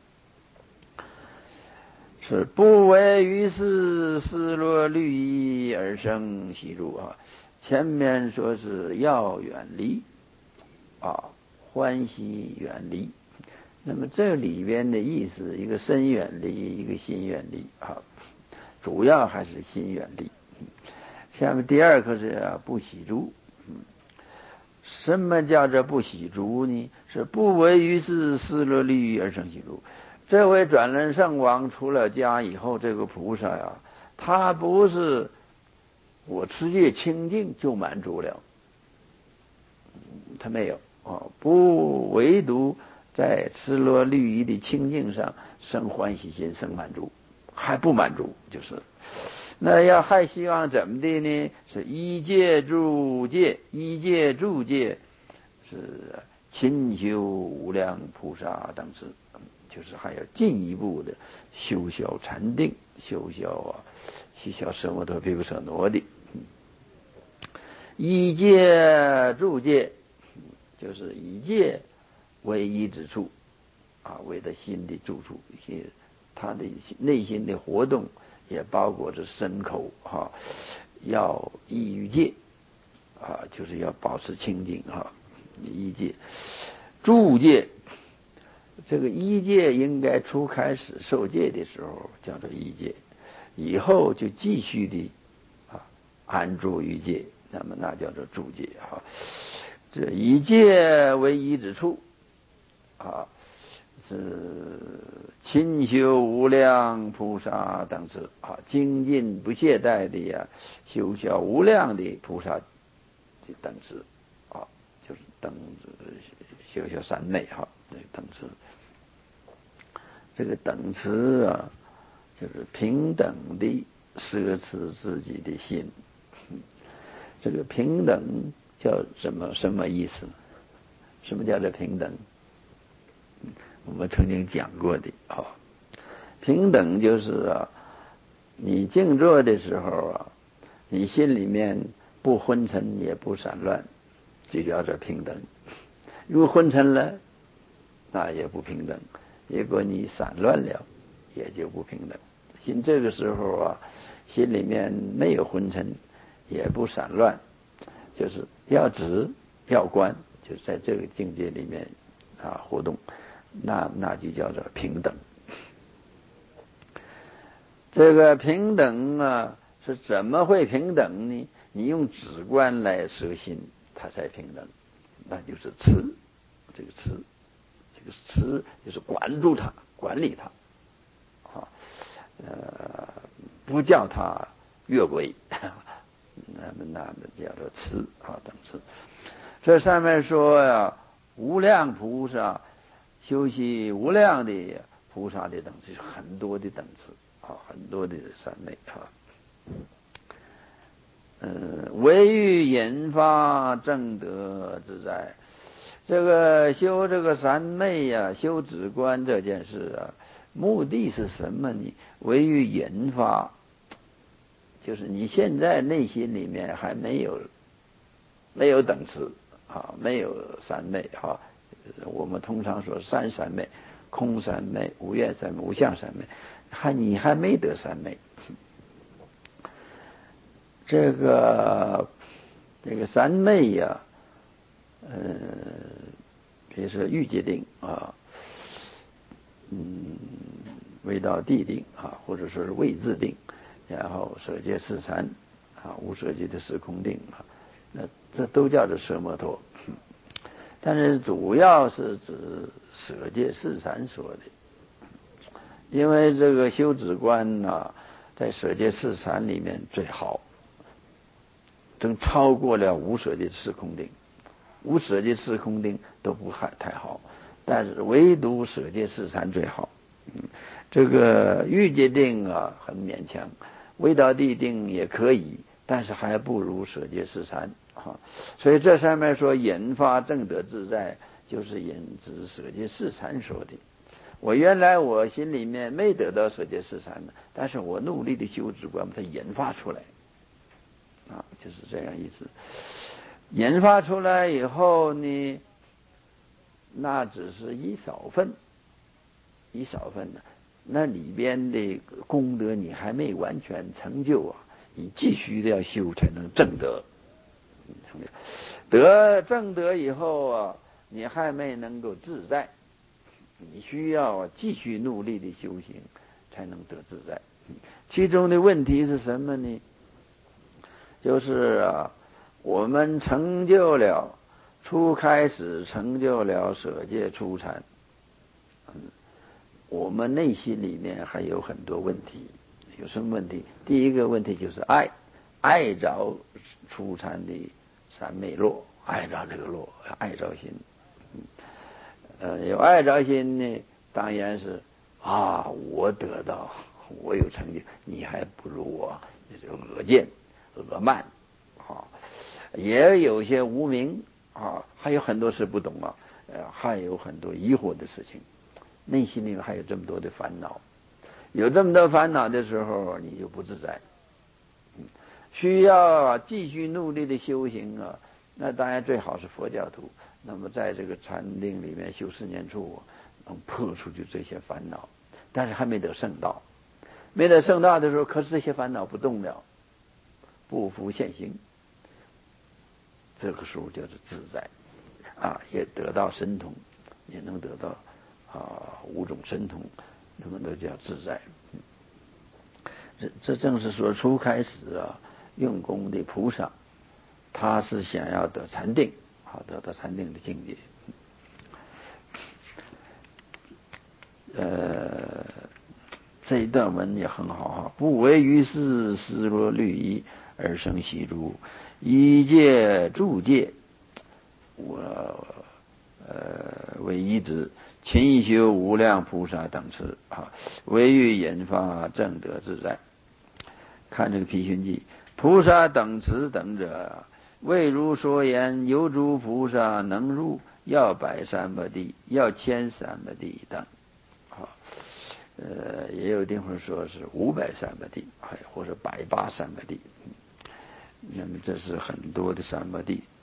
是不为于是失落律仪而生喜入前面说是要远离欢喜远离，那么这里边的意思，一个身远离，一个心远离主要还是心远离。下面第二个是不喜诸。什么叫做不喜诸呢？是不为于是失落律仪而生喜诸。这位转轮圣王出了家以后，这个菩萨他不是我持戒清净就满足了，他没有不唯独在失落律仪的清净上生欢喜心，生满足，还不满足，就是那还希望怎么的呢？是依戒住戒，依戒住戒是勤修无量菩萨等事，就是还要进一步的修小禅定，修小奢摩他毗婆舍那的。依戒住戒就是以戒为依之处为他心的住处，他的内心的活动也包括着身口要依于戒就是要保持清净依戒。住戒，这个依戒应该初开始受戒的时候叫做依戒，以后就继续的安住于戒，那么那叫做住戒这以戒为依之处是勤修无量菩萨等事精进不懈怠的修小无量的菩萨的等事就是等修小三昧等持。这个等持就是平等的摄持自己的心。这个平等叫什么意思？什么叫做平等？我们曾经讲过的平等就是你静坐的时候你心里面不昏沉也不散乱，就叫做平等。如果昏沉了，那也不平等；如果你散乱了，也就不平等。心这个时候心里面没有昏沉，也不散乱，就是要止要观，就在这个境界里面活动，那就叫做平等。这个平等是怎么会平等呢？你用止观来摄心，它才平等。那就是持，这个持就是管住它，管理它，不叫它越轨，那叫做持等持。这上面说无量菩萨修习无量的菩萨的等次，很多的等次很多的三昧唯欲引发正德自在。这个修这个三昧修止观这件事目的是什么呢？唯欲引发，就是你现在内心里面还没有等次没有三昧我们通常说三三昧：空三昧、无愿三昧、无相三昧，你还没得三昧。这个三昧比如说欲界定未到地定或者说是位自定，然后舍戒四禅无舍戒的时空定那这都叫做奢摩陀。但是主要是指舍戒四禅说的，因为这个修止观在舍戒四禅里面最好，正超过了无舍戒时空定。无舍戒时空定都不太好，但是唯独舍戒四禅最好。这个欲界定很勉强，未到地定也可以，但是还不如舍戒四禅所以这上面说引发正德自在，就是引指舍戒四禅说的。我原来我心里面没得到舍戒四禅的，但是我努力的修止观把它引发出来就是这样意思。引发出来以后呢，那只是一少分的，那里边的功德你还没完全成就你继续的要修才能正德。得正德以后你还没能够自在，你需要继续努力的修行才能得自在。其中的问题是什么呢？就是我们初开始成就了舍戒初禅，我们内心里面还有很多问题。有什么问题？第一个问题就是爱着初禅的三昧落，爱着这个落，爱着心。有爱着心呢，当然是我得到，我有成就，你还不如我，这是恶见恶慢也有些无明还有很多事不懂还有很多疑惑的事情，内心里面还有这么多的烦恼。有这么多烦恼的时候，你就不自在。需要继续努力的修行那当然最好是佛教徒。那么在这个禅定里面修4年处能破出去这些烦恼，但是还没得圣道。没得圣道的时候，可是这些烦恼不动了，不复现行，这个时候就是自在也得到神通，也能得到5种神通，那么都叫自在。这正是说初开始用功的菩萨，他是想要得禅定得到禅定的境界。这一段文也很好不为于事失落律仪而生喜如，一戒助戒为一之，勤修无量菩萨等持唯欲引发正德自在。看这个毗熏记，菩萨等持等者，未如说言，有诸菩萨能入，要100三摩地，要13摩地等也有地方说是500三摩地，或者180三摩地。那么这是很多的三摩地。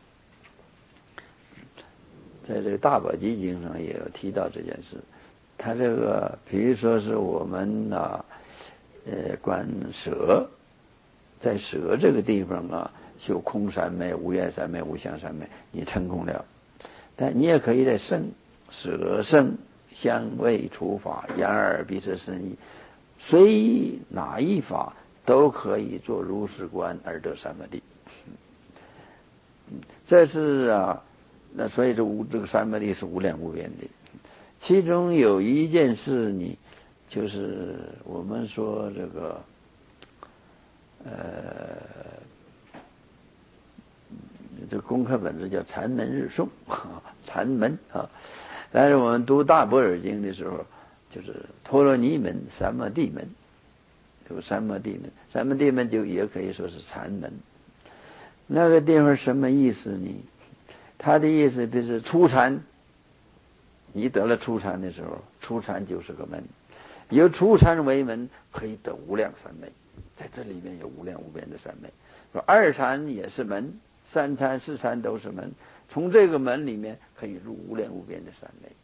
在这个大宝积经上也有提到这件事。他这个比如说是我们观舍，在舍这个地方修空三昧、无愿三昧、无相三昧，你成功了。但你也可以在圣、舍、圣、香味触法、眼耳鼻舌身意，随哪一法都可以做如是观而得三摩地。这是那所以这个三摩地是无量无边的。其中有一件事呢，就是我们说这个这个功课本子叫禅门日诵，禅门但是我们读大般若经的时候，就是陀罗尼门、三摩地门，有三摩地门，三摩地门就也可以说是禅门。那个地方什么意思呢？他的意思就是初禅，你得了初禅的时候，初禅就是个门，由初禅为门可以得无量三昧，在这里面有无量无边的三昧。说二禅也是门，三禅四禅都是门，从这个门里面可以入无量无边的三昧。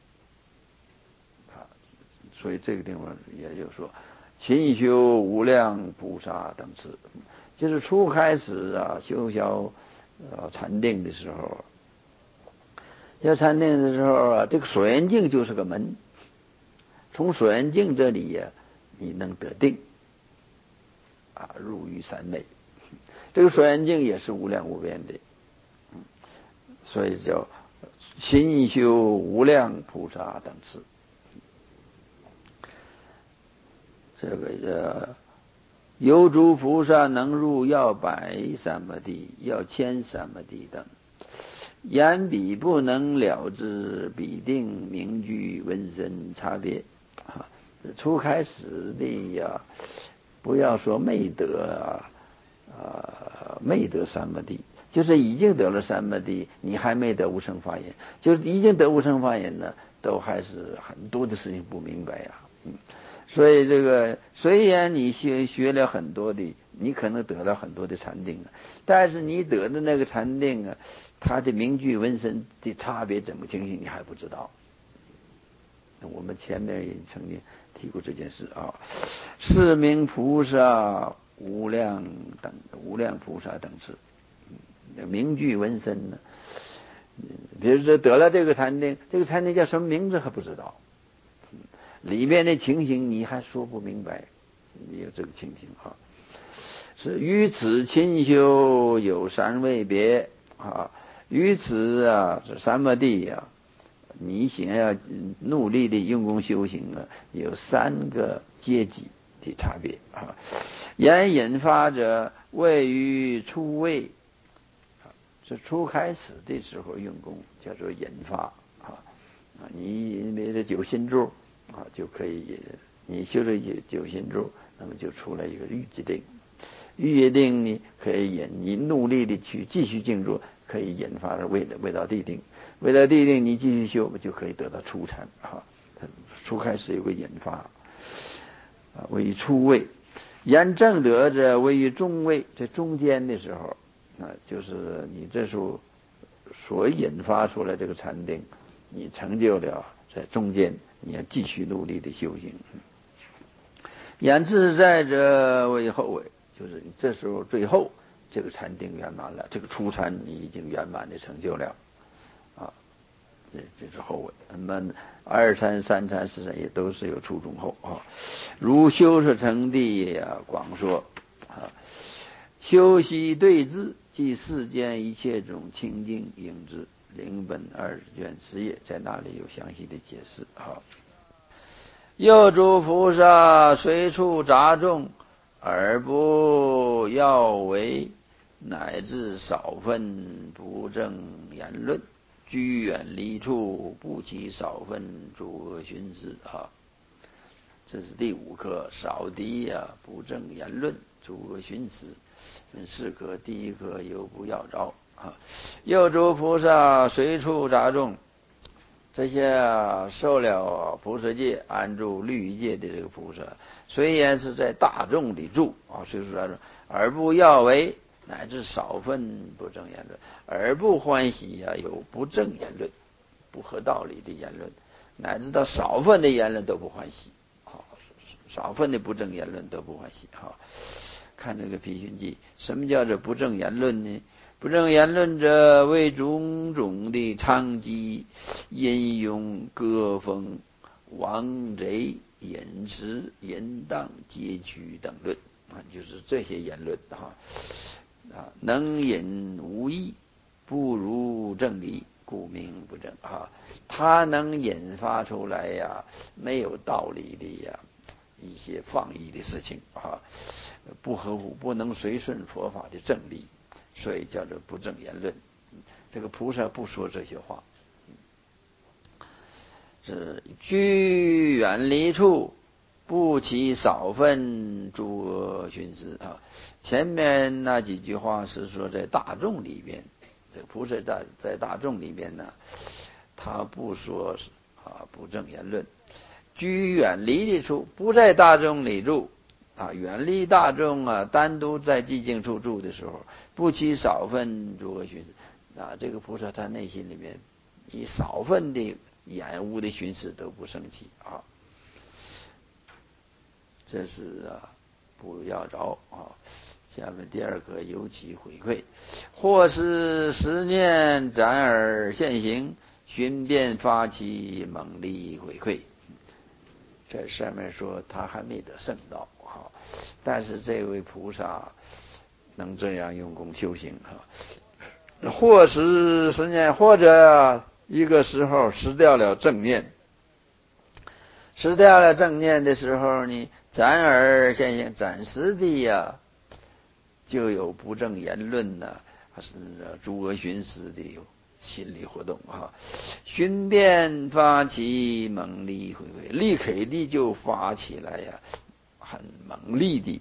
所以这个地方也就说勤修无量菩萨等次，就是初开始修小禅定的时候，要禅定的时候这个所缘境就是个门，从所缘境这里你能得定入于三昧。这个所缘境也是无量无边的，所以叫勤修无量菩萨等次。这个有诸菩萨能入要100三摩地、要1000三摩地等，言彼不能了知彼定名句闻声差别。初开始的不要说没得没得三摩地，就是已经得了三摩地，你还没得无生法眼，就是已经得无生法眼呢，都还是很多的事情不明白所以这个虽然你学了很多的，你可能得了很多的禅定但是你得的那个禅定它的名句闻声的差别怎么情形你还不知道。我们前面也曾经提过这件事是名菩萨无量菩萨等次，名句闻声呢，比如说得了这个禅定，这个禅定叫什么名字还不知道，里面的情形你还说不明白，你有这个情形是于此勤修有3位别于此这三摩地你想要努力的用功修行有3个阶级的差别言引发者位于初位，这初开始的时候用功叫做引发你比如九心咒就可以，你修了九心咒，那么就出来一个欲界定。欲界定呢，可以你努力的去继续静坐，可以引发的味道地定。味道地定你继续修，就可以得到初禅初开始有个引发位于初位。言正得者位于中位，在中间的时候就是你这时候所引发出来这个禅定，你成就了在中间，你要继续努力的修行。言自在者为后位，就是你这时候最后这个禅定圆满了，这个初禅你已经圆满的成就了这是后位。那么二禅、三禅、四禅也都是有初中后如修摄成地广说修习对治，即世间一切种清净应知。灵本20卷10页，在那里有详细的解释又诸菩萨随处杂众，而不要为，乃至少分不正言论，居远离处，不起少分诸恶寻思这是第5课，少敌不正言论，诸恶寻思分4课，第1课犹不要着又诸菩萨随处杂众， 这些受了菩萨戒安住律戒的这个菩萨，虽然是在大众里住虽说来说，而不要为乃至少分不正言论，而不欢喜有不正言论、不合道理的言论，乃至到少分的言论都不欢喜少分的不正言论都不欢喜看这个批训记，什么叫做不正言论呢？不正言论者，为种种的娼妓、淫庸、歌风、王贼、饮食、淫荡、劫取等论就是这些言论能引无益，不如正理，故名不正它能引发出来没有道理的一些放逸的事情不合乎不能随顺佛法的正理，所以叫做不正言论。这个菩萨不说这些话。是居远离处，不起少分诸恶寻思前面那几句话是说在大众里边，这个菩萨在大众里边呢，他不说不正言论。居远离的处，不在大众里住远离大众单独在寂静处住的时候，不起少分诸恶寻思这个菩萨他内心里面以少分的厌恶的寻思都不生气这是不要着下面第二个尤其回馈，或是十念展耳现行，寻遍发起猛力回馈。这上面说他还没得圣道但是这位菩萨能这样用功修行或是十念，或者一个时候失掉了正念，失掉了正念的时候呢，暂而现行，暂时的就有不正言论还是诸恶寻思的心理活动寻遍发起猛力回馈，立刻的就发起来很猛力的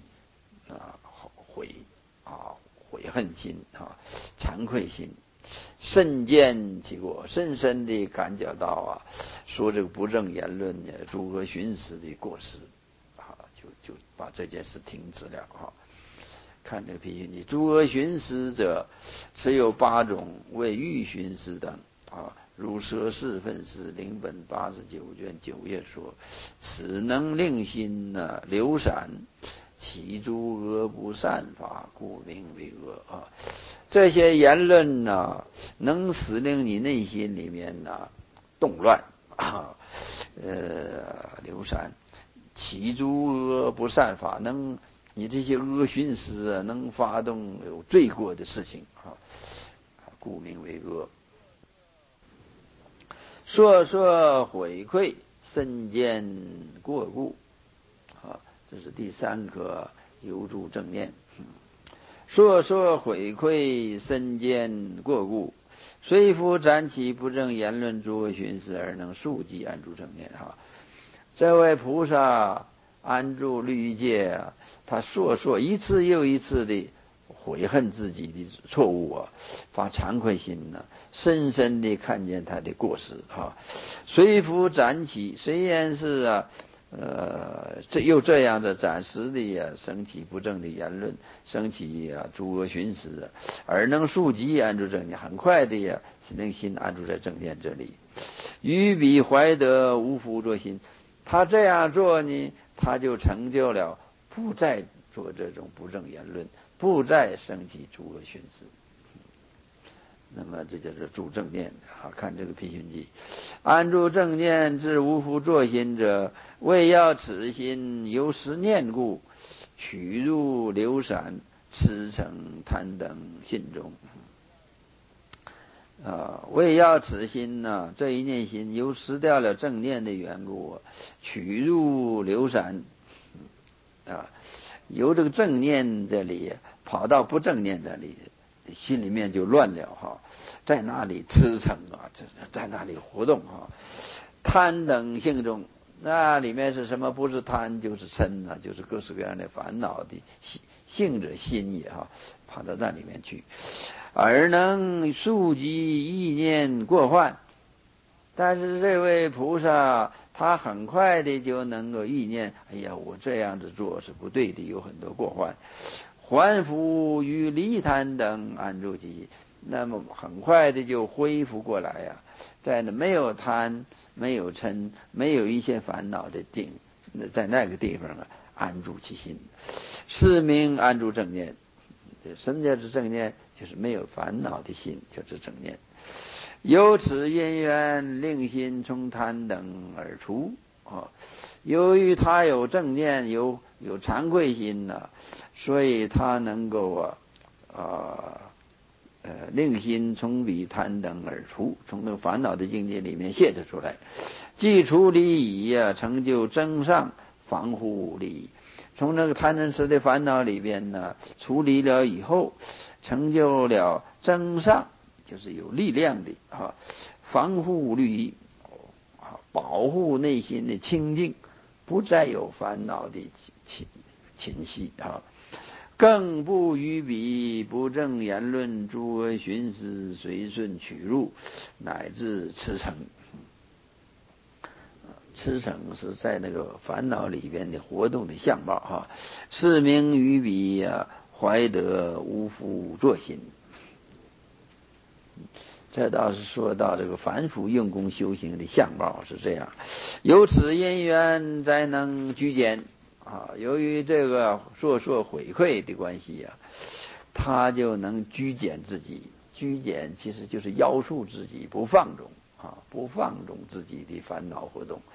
悔恨心惭愧心，甚见其过，深深地感觉到说这个不正言论诸恶寻思的过失就把这件事停止了看这个批训记，诸恶寻思者，持有8种，为欲寻思等如舍事分思灵本89卷9页说，此能令心流散，起诸恶不善法，故名为恶这些言论能使令你内心里面动乱流散，起诸恶不善法，你这些恶寻思能发动有罪过的事情故名为恶。说说悔愧，甚见过故这是第3个由助正念。说说悔愧，甚见过故，虽复暂起不正言论诸恶寻思，而能速即安住正念这位菩萨安住律戒他说一次又一次的悔恨自己的错误发惭愧心深深地看见他的过失虽复暂起，虽然是这样的暂时的升起不正的言论，升起诸恶寻思而能速即安住正念，很快的令心安住在正念这里。于彼怀得无复作心，他这样做呢，他就成就了不再做这种不正言论，不再升起诸恶寻思。那么这就是住正念看这个批训记，安住正念至无复作心者，为要此心由实念故，取入流散，痴成贪等心中为要此心这一念心由失掉了正念的缘故，取入流散由这个正念这里跑到不正念这里，心里面就乱了在那里驰骋在那里活动贪等性中，那里面是什么？不是贪就是嗔就是各式各样的烦恼的性者心也跑到那里面去，而能速即意念过患但是这位菩萨他很快的就能够意念，哎呀，我这样子做是不对的，有很多过患，还复于离贪等安住其，那么很快的就恢复过来呀，在那没有贪没有嗔没有一些烦恼的定，在那个地方啊安住其心，是名安住正念。什么叫做正念？就是没有烦恼的心，就是正念。由此因缘，令心从贪等而出啊。由于他有正念，有惭愧心呢，所以他能够令心从彼贪等而出，从那个烦恼的境界里面泄出来，既除离已啊，成就真上防护离。从那个贪嗔痴的烦恼里边呢，处理了以后，成就了真上，就是有力量的防护力保护内心的清净，不再有烦恼的侵袭更不与彼不正言论诸恶寻思随顺取入，乃至驰骋。驰骋是在那个烦恼里边的活动的相貌是名于彼怀得无复作心。这倒是说到这个凡夫用功修行的相貌是这样，由此因缘才能居简由于这个所回馈的关系他就能居简自己。居简其实就是邀束自己，不放纵不放纵自己的烦恼活动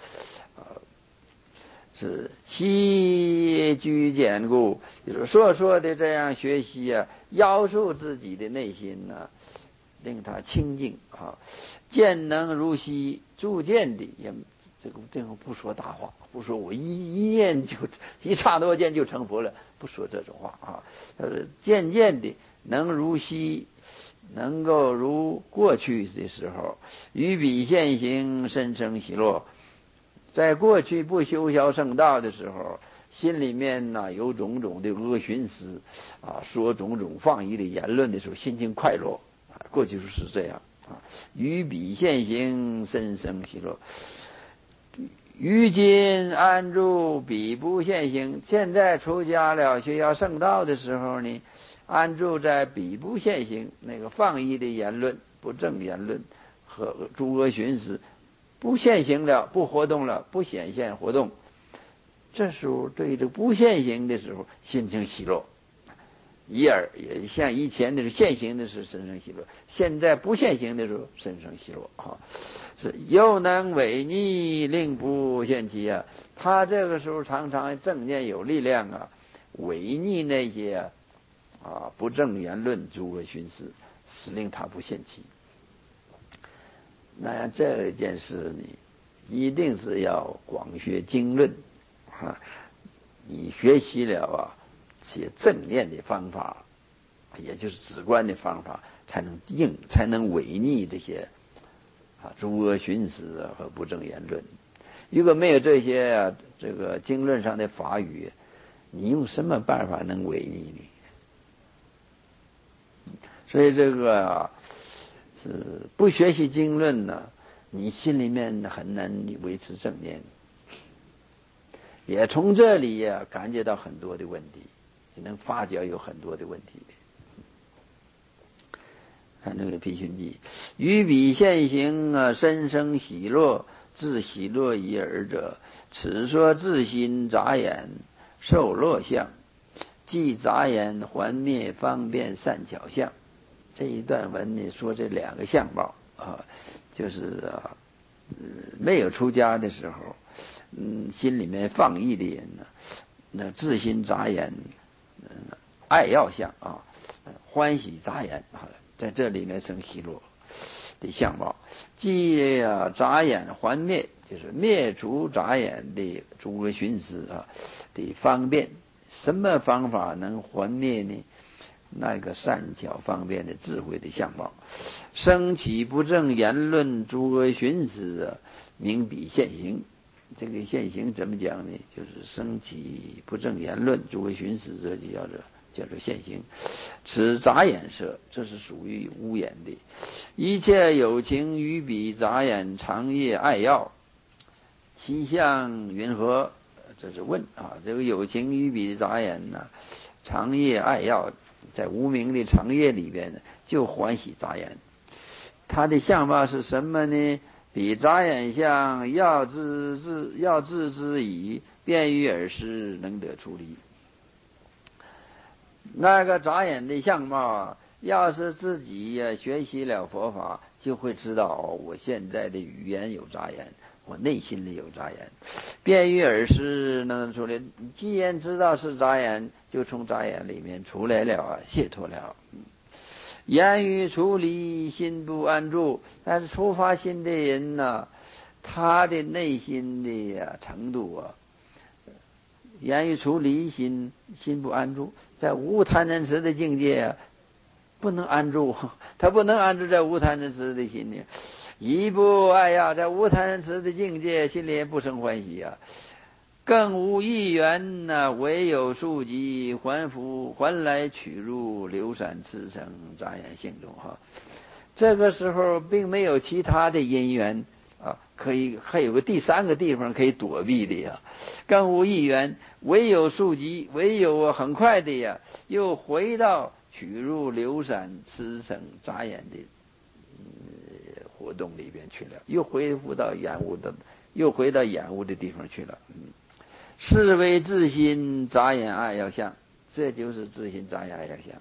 是悉居简故，就是说的这样学习邀束自己的内心呢，令他清净见能如昔，逐渐的也这个不说大话，不说我一念就一刹那间就成佛了，不说这种话渐渐的能如昔，能够如过去的时候，于彼现行深生喜乐。在过去不修学圣道的时候，心里面呢有种种的恶寻思说种种放逸的言论的时候，心情快乐过去是这样于彼现行深生喜乐。于今安住彼不现行，现在出家了学校圣道的时候呢，安住在彼不现行，那个放逸的言论、不正言论和诸恶寻思不现行了，不活动了，不显现活动。这时候对这不现行的时候，心情喜乐，也像以前的是现行的是深生喜乐，现在不现行的时候深生喜乐是又能违逆，令不现其他这个时候常常正念有力量违逆那些不正言论诸恶寻思，使令他不现其。那这件事你一定是要广学经论你学习了些正念的方法，也就是止观的方法，才能违逆这些诸恶寻思和不正言论。如果没有这些这个经论上的法语，你用什么办法能违逆呢？所以这个是不学习经论呢，你心里面很难维持正念。也从这里感觉到很多的问题，也能发觉有很多的问题。看这个《毗熏记》，于彼现行深生喜乐，自喜乐已而者，此说自心杂眼受乐相，即杂眼还灭方便善巧相。这一段文呢说这两个相貌就是没有出家的时候心里面放逸的人呢，那自心杂眼爱要相欢喜杂眼在这里面生喜乐的相貌。即杂眼还灭，就是灭除杂眼的诸恶寻思的方便。什么方法能还灭呢？那个善巧方便的智慧的相貌。生起不正言论诸恶寻思名彼现行。这个现行怎么讲呢？就是生起不正言论诸恶寻思，这就叫做叫做现行。此杂眼色，这是属于无眼的。一切有情于彼杂眼长夜爱要，其相云何？这是问啊，这个有情于彼杂眼呢，长夜爱要，在无明的长夜里边呢，就欢喜杂眼。它的相貌是什么呢？彼杂眼相，要自之矣，便于尔时，能得出离。那个杂眼的相貌啊，要是自己学习了佛法，就会知道我现在的语言有杂眼，我内心里有杂眼，便于尔时能出来。既然知道是杂眼，就从杂眼里面出来了啊，解脱了。言语处理心不安住，但是出发心的人呢，他的内心的程度啊，言语处理心不安住，在无贪嗔痴的境界啊，不能安住，他不能安住在无贪嗔痴的心里，一不爱呀，在无贪嗔痴的境界，心里也不生欢喜啊。更无一缘呢，唯有数集还来取入流散驰骋杂眼性中哈。这个时候并没有其他的因缘啊，还有个第三个地方可以躲避的呀。更无一缘，唯有数集，唯有很快的呀，又回到取入流散驰骋杂眼的活动里边去了，又回到眼污的地方去了。是为自心杂眼爱要相，这就是自心杂眼爱要相。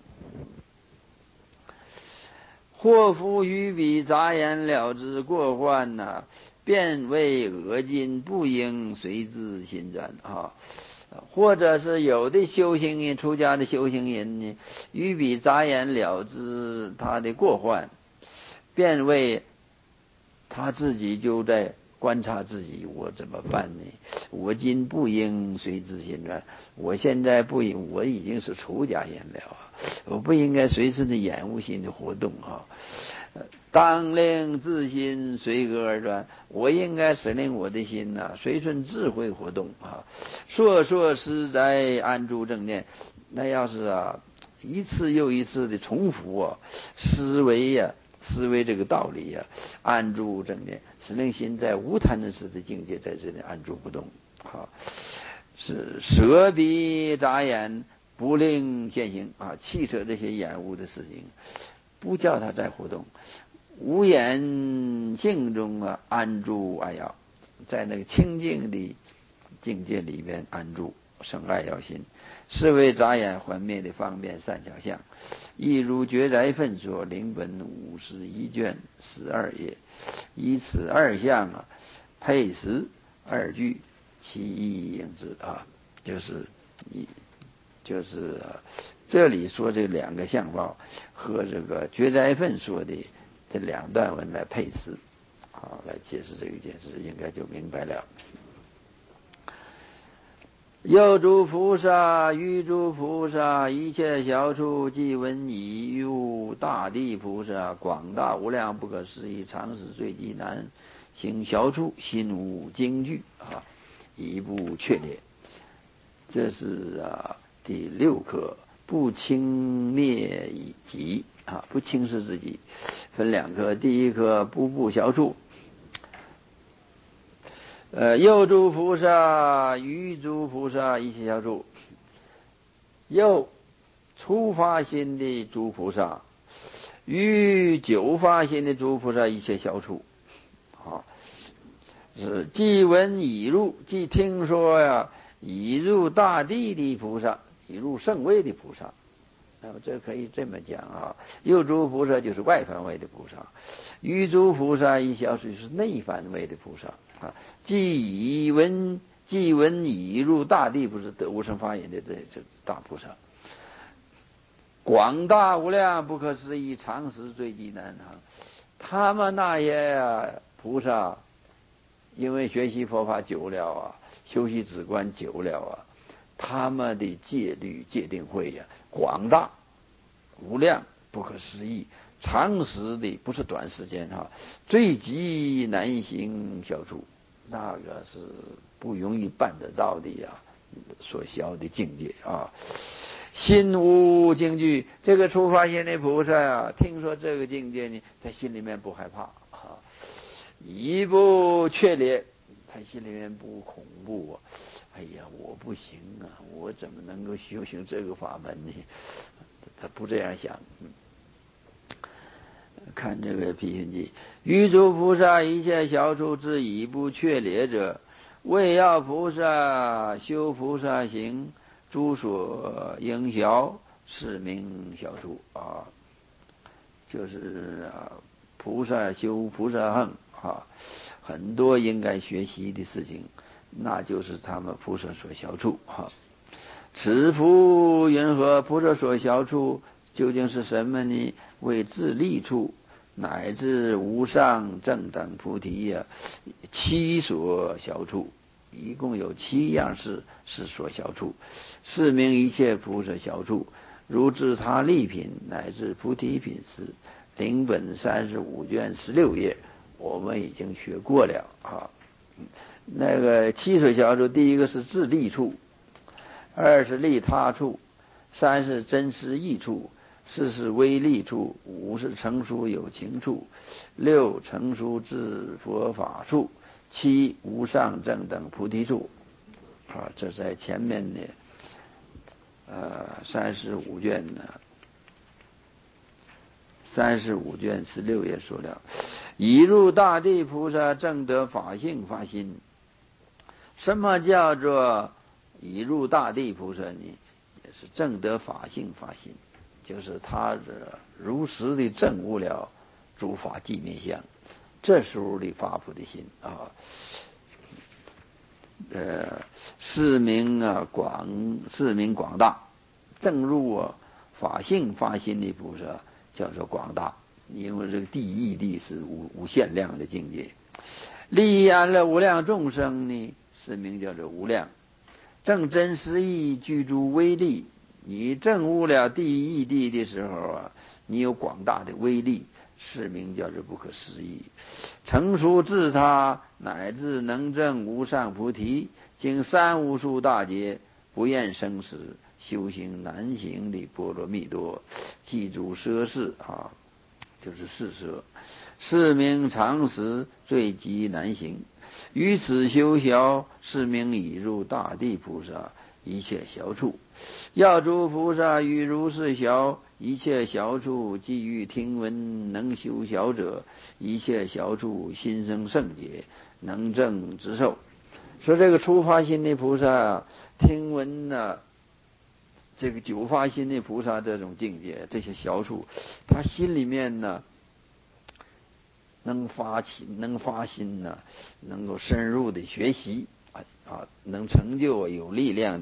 或夫于彼杂眼了之过患呐，便为恶尽不应随自心转啊。或者是有的修行人，出家的修行人呢，于彼杂眼了知他的过患，便为他自己就在观察自己，我怎么办呢？我今不应随自心转，我现在不应，我已经是出家人了啊，我不应该随时的厌恶心的活动啊。当令自心随恶而转，我应该使令我的心呐，随顺智慧活动啊。烁烁实在安住正念，那要是啊，一次又一次的重复啊，思维这个道理呀，安住正念，使令心在无贪嗔痴的境界在这里安住不动。好，是舍彼杂眼，不令现行啊，汽车这些厌恶的事情，不叫它再活动。无眼境中啊，安住爱要，在那个清净的境界里面安住生爱要心，是为杂眼还灭的方便善巧相。亦如觉斋分说灵本51卷12页，以此二相啊，配实二句，其意应之啊，就是这里说这两个相貌和这个觉斋分说的这两段文来配词啊，来解释这一件事，应该就明白了。又诸菩萨，欲诸菩萨，一切小处即闻已，入大地菩萨，广大无量不可思议，常识最极难行小处，心无惊惧啊，一不确裂。这是第6课，不轻蔑以己啊，不轻视自己，分2课。第1课不小处。又诸菩萨，于诸菩萨，一切小处。又初发心的诸菩萨，于久发心的诸菩萨，一切小处。啊，是既闻已入，既听说呀，已入大地的菩萨，已入圣位的菩萨。那么这可以这么讲啊，右诸菩萨就是外范位的菩萨，于诸菩萨一小处是内范位的菩萨啊。既闻已入大地，不是得无生法眼的这大菩萨，广大无量不可思议，常识最极难啊。他们那些菩萨，因为学习佛法久了啊，修习止观久了啊，他们的戒律戒定慧呀，广大无量不可思议，常识的不是短时间哈，最极难行小处，那个是不容易办得到的呀，所消的境界啊。 心无惊惧，这个初发心的菩萨啊，听说这个境界呢，他心里面不害怕啊，一不怯劣，他心里面不恐怖啊。哎呀，我不行啊，我怎么能够修行这个法门呢？他不这样想。看这个毗熏记，于诸菩萨一切小处之以不却劣者，为要菩萨修菩萨行，诸所应小，是名小处啊。就是菩萨修菩萨行啊，很多应该学习的事情，那就是他们菩萨所小处啊。此菩云何？菩萨所小处究竟是什么呢？为自利处，乃至无上正等菩提呀，七所小处，一共有7样事是所小处，是名一切菩萨小处。如自他利品乃至菩提品时，领本35卷16页，我们已经学过了啊。那个7所小处，第一个是自利处，2是利他处，3是真实义处，4是威力处，5是成熟有情处，6成熟自佛法处，7无上正等菩提处啊。这在前面的35卷呢，35卷16页说了，已入大地菩萨正得法性发心。什么叫做已入大地菩萨呢？也是正得法性发心，就是他如实的证悟了诸法寂灭相，这时候的发菩提心啊。是名广大，正入法性发心的菩萨叫做广大，因为这个地义地是无限量的境界。利安乐无量众生呢，是名叫做无量。正真实义具足威力，你证悟了地义地的时候啊，你有广大的威力，是名叫做不可思议。成熟自他，乃至能证无上菩提，经三无数大劫，不厌生死，修行难行的波罗蜜多，记住奢事啊，就是四摄，是名常识，最极难行。于此修小，是名已入大地菩萨一切小处。要诸菩萨于如是小，一切小处即欲听闻能修小者，一切小处心生圣洁，能证直受。说这个初发心的菩萨听闻这个9发心的菩萨这种境界，这些小处，他心里面呢能发心呢，能够深入的学习能成就有力量的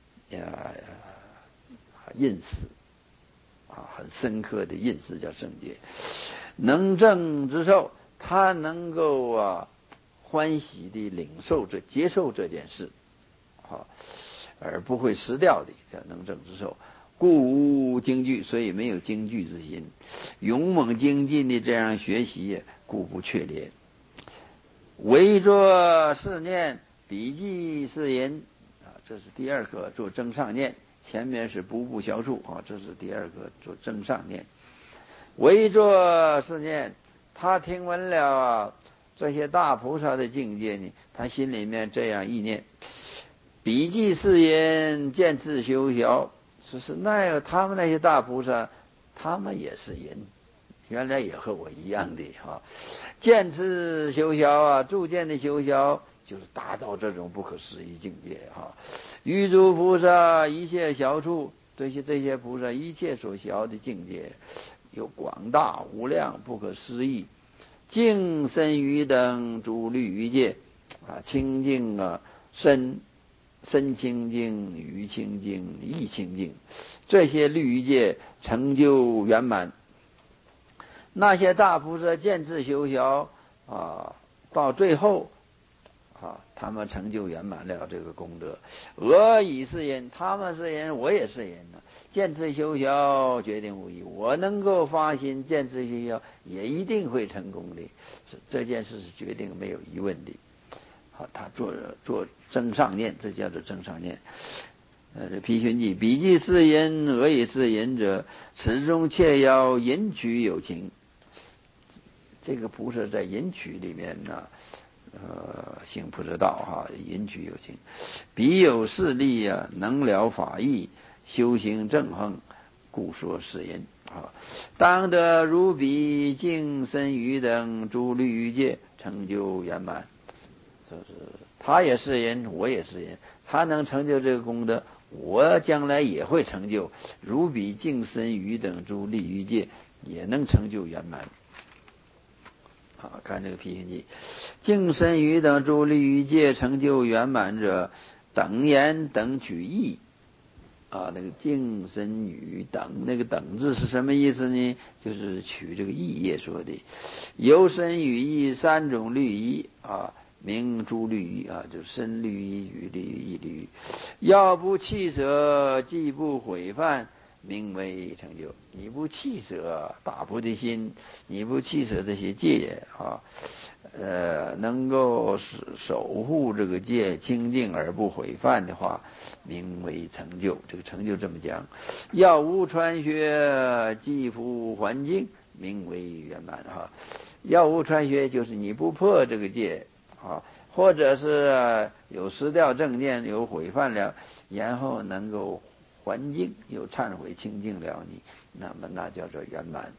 印识很深刻的印识叫圣洁，能证直受，他能够欢喜的接受这件事而不会失掉的，叫能证直受。故无惊惧，所以没有惊惧之心，勇猛精进的这样学习，故不却劣。唯作是念，笔记是言这是第2个做正上念，前面是不小处这是第2个做正上念。唯作是念，他听闻了这些大菩萨的境界呢，他心里面这样意念，笔记是言，见智修小。是他们那些大菩萨，他们也是人，原来也和我一样的见智修小逐渐的修小，就是达到这种不可思议境界于诸菩萨一切小处，这些菩萨一切所小的境界，有广大无量不可思议，净身于等诸律于界清净身清净，语清净，意清净，这些律仪界成就圆满。那些大菩萨见智修小到最后他们成就圆满了这个功德。我已是人，他们是人，我也是人见智修小决定无疑，我能够发心见智修小，也一定会成功的，这件事是决定没有疑问的。他做正上念，这叫做正上念。 这批寻记，彼既是言，何以是言者？此中切要引取有情。这个菩萨在引取里面呢，行菩萨道哈，引取有情。彼有势力啊，能了法义，修行正亨，故说是言啊。当得如彼净身语等诸律界，成就圆满。就是他也是人，我也是人，他能成就这个功德，我将来也会成就。如彼净身语等诸律于界，也能成就圆满。看这个批评记，净身语等诸律于界成就圆满者，等言等取义。那个净身语等，那个等字是什么意思呢？就是取这个义业说的，由身语义三种律仪啊，名诸律仪啊，就身律仪、语律仪、义律仪。要不弃舍，既不毁犯，名为成就。你不弃舍大菩提心，你不弃舍这些戒啊，能够守护这个戒清净而不毁犯的话，名为成就。这个成就这么讲，要无穿靴，既复还净，名为圆满哈。要无穿靴就是你不破这个戒啊，或者是有失掉正念，有毁犯了，然后能够还净，有忏悔清净了你，那么那叫做圆满。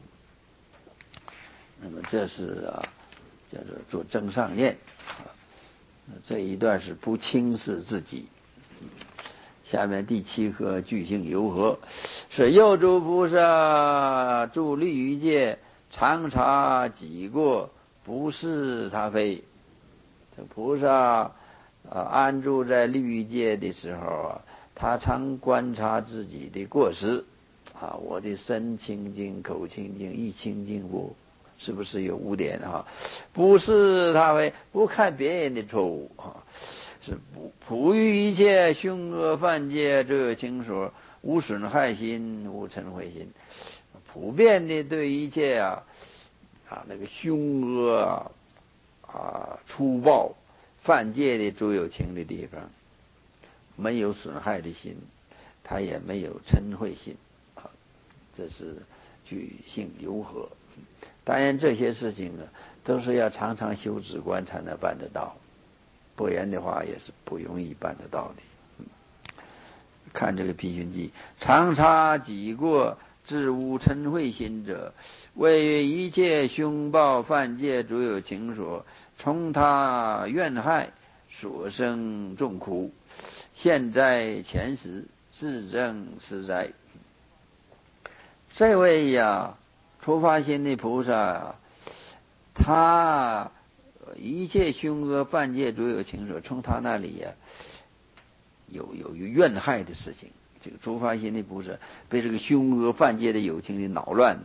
那么这是叫做做正上念这一段是不轻视自己。下面第七课具性由和，是右诸菩萨住律于界，常察己过，不是他非。这菩萨安住在律于界的时候他常观察自己的过失我的身清净，口清净，意清净不？是不是有污点不是他非，不看别人的错误是普于一切凶恶犯戒，这有情所，无损害心，无嗔恚心。普遍的对一切那个凶恶粗暴犯戒的诸有情的地方，没有损害的心，他也没有嗔恚心这是具性由和。当然这些事情呢，都是要常常修止观才能办得到，不然的话也是不容易办得到的。看这个批寻记，常察己过，自无嗔恚心者，为一切凶暴犯戒诸有情所，从他怨害所生众苦，现在前时，自证实在。这位出发心的菩萨他一切凶恶犯戒诸有情所，从他那里有怨害的事情。这个出发心的菩萨被这个凶恶犯戒的有情的恼乱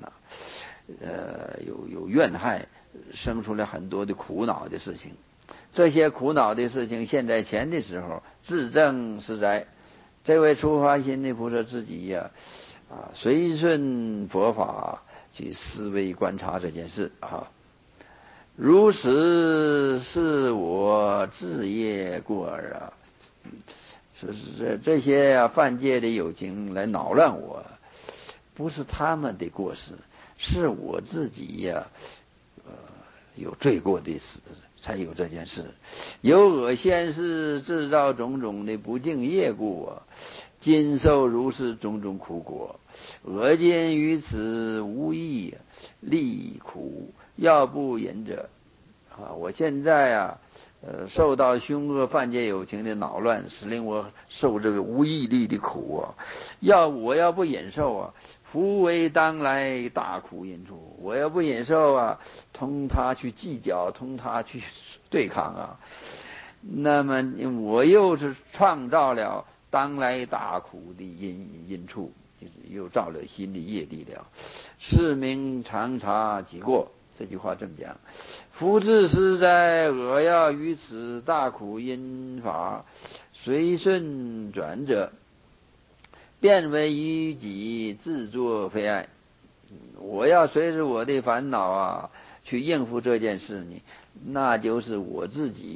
有怨害，生出来很多的苦恼的事情。这些苦恼的事情现在前的时候，自证实在。这位出发心的菩萨自己随顺佛法去思维观察这件事如实是我自业过耳是这些犯戒的有情来恼乱我，不是他们的过失，是我自己有罪过的事才有这件事。有我先是制造种种的不净业故今受如是种种苦果，我今于此无益利苦，要不忍者我现在受到凶恶犯戒有情的恼乱，使令我受这个无益力的苦我要不忍受夫为当来大苦因处，我要不忍受同他去计较，同他去对抗那么我又是创造了当来大苦的因处，就是又造了新的业力了。是名常察己过。这句话这么讲，夫自实在，我要于此大苦因法随顺转者，变为于己自作非爱。我要随着我的烦恼去应付这件事呢，那就是我自己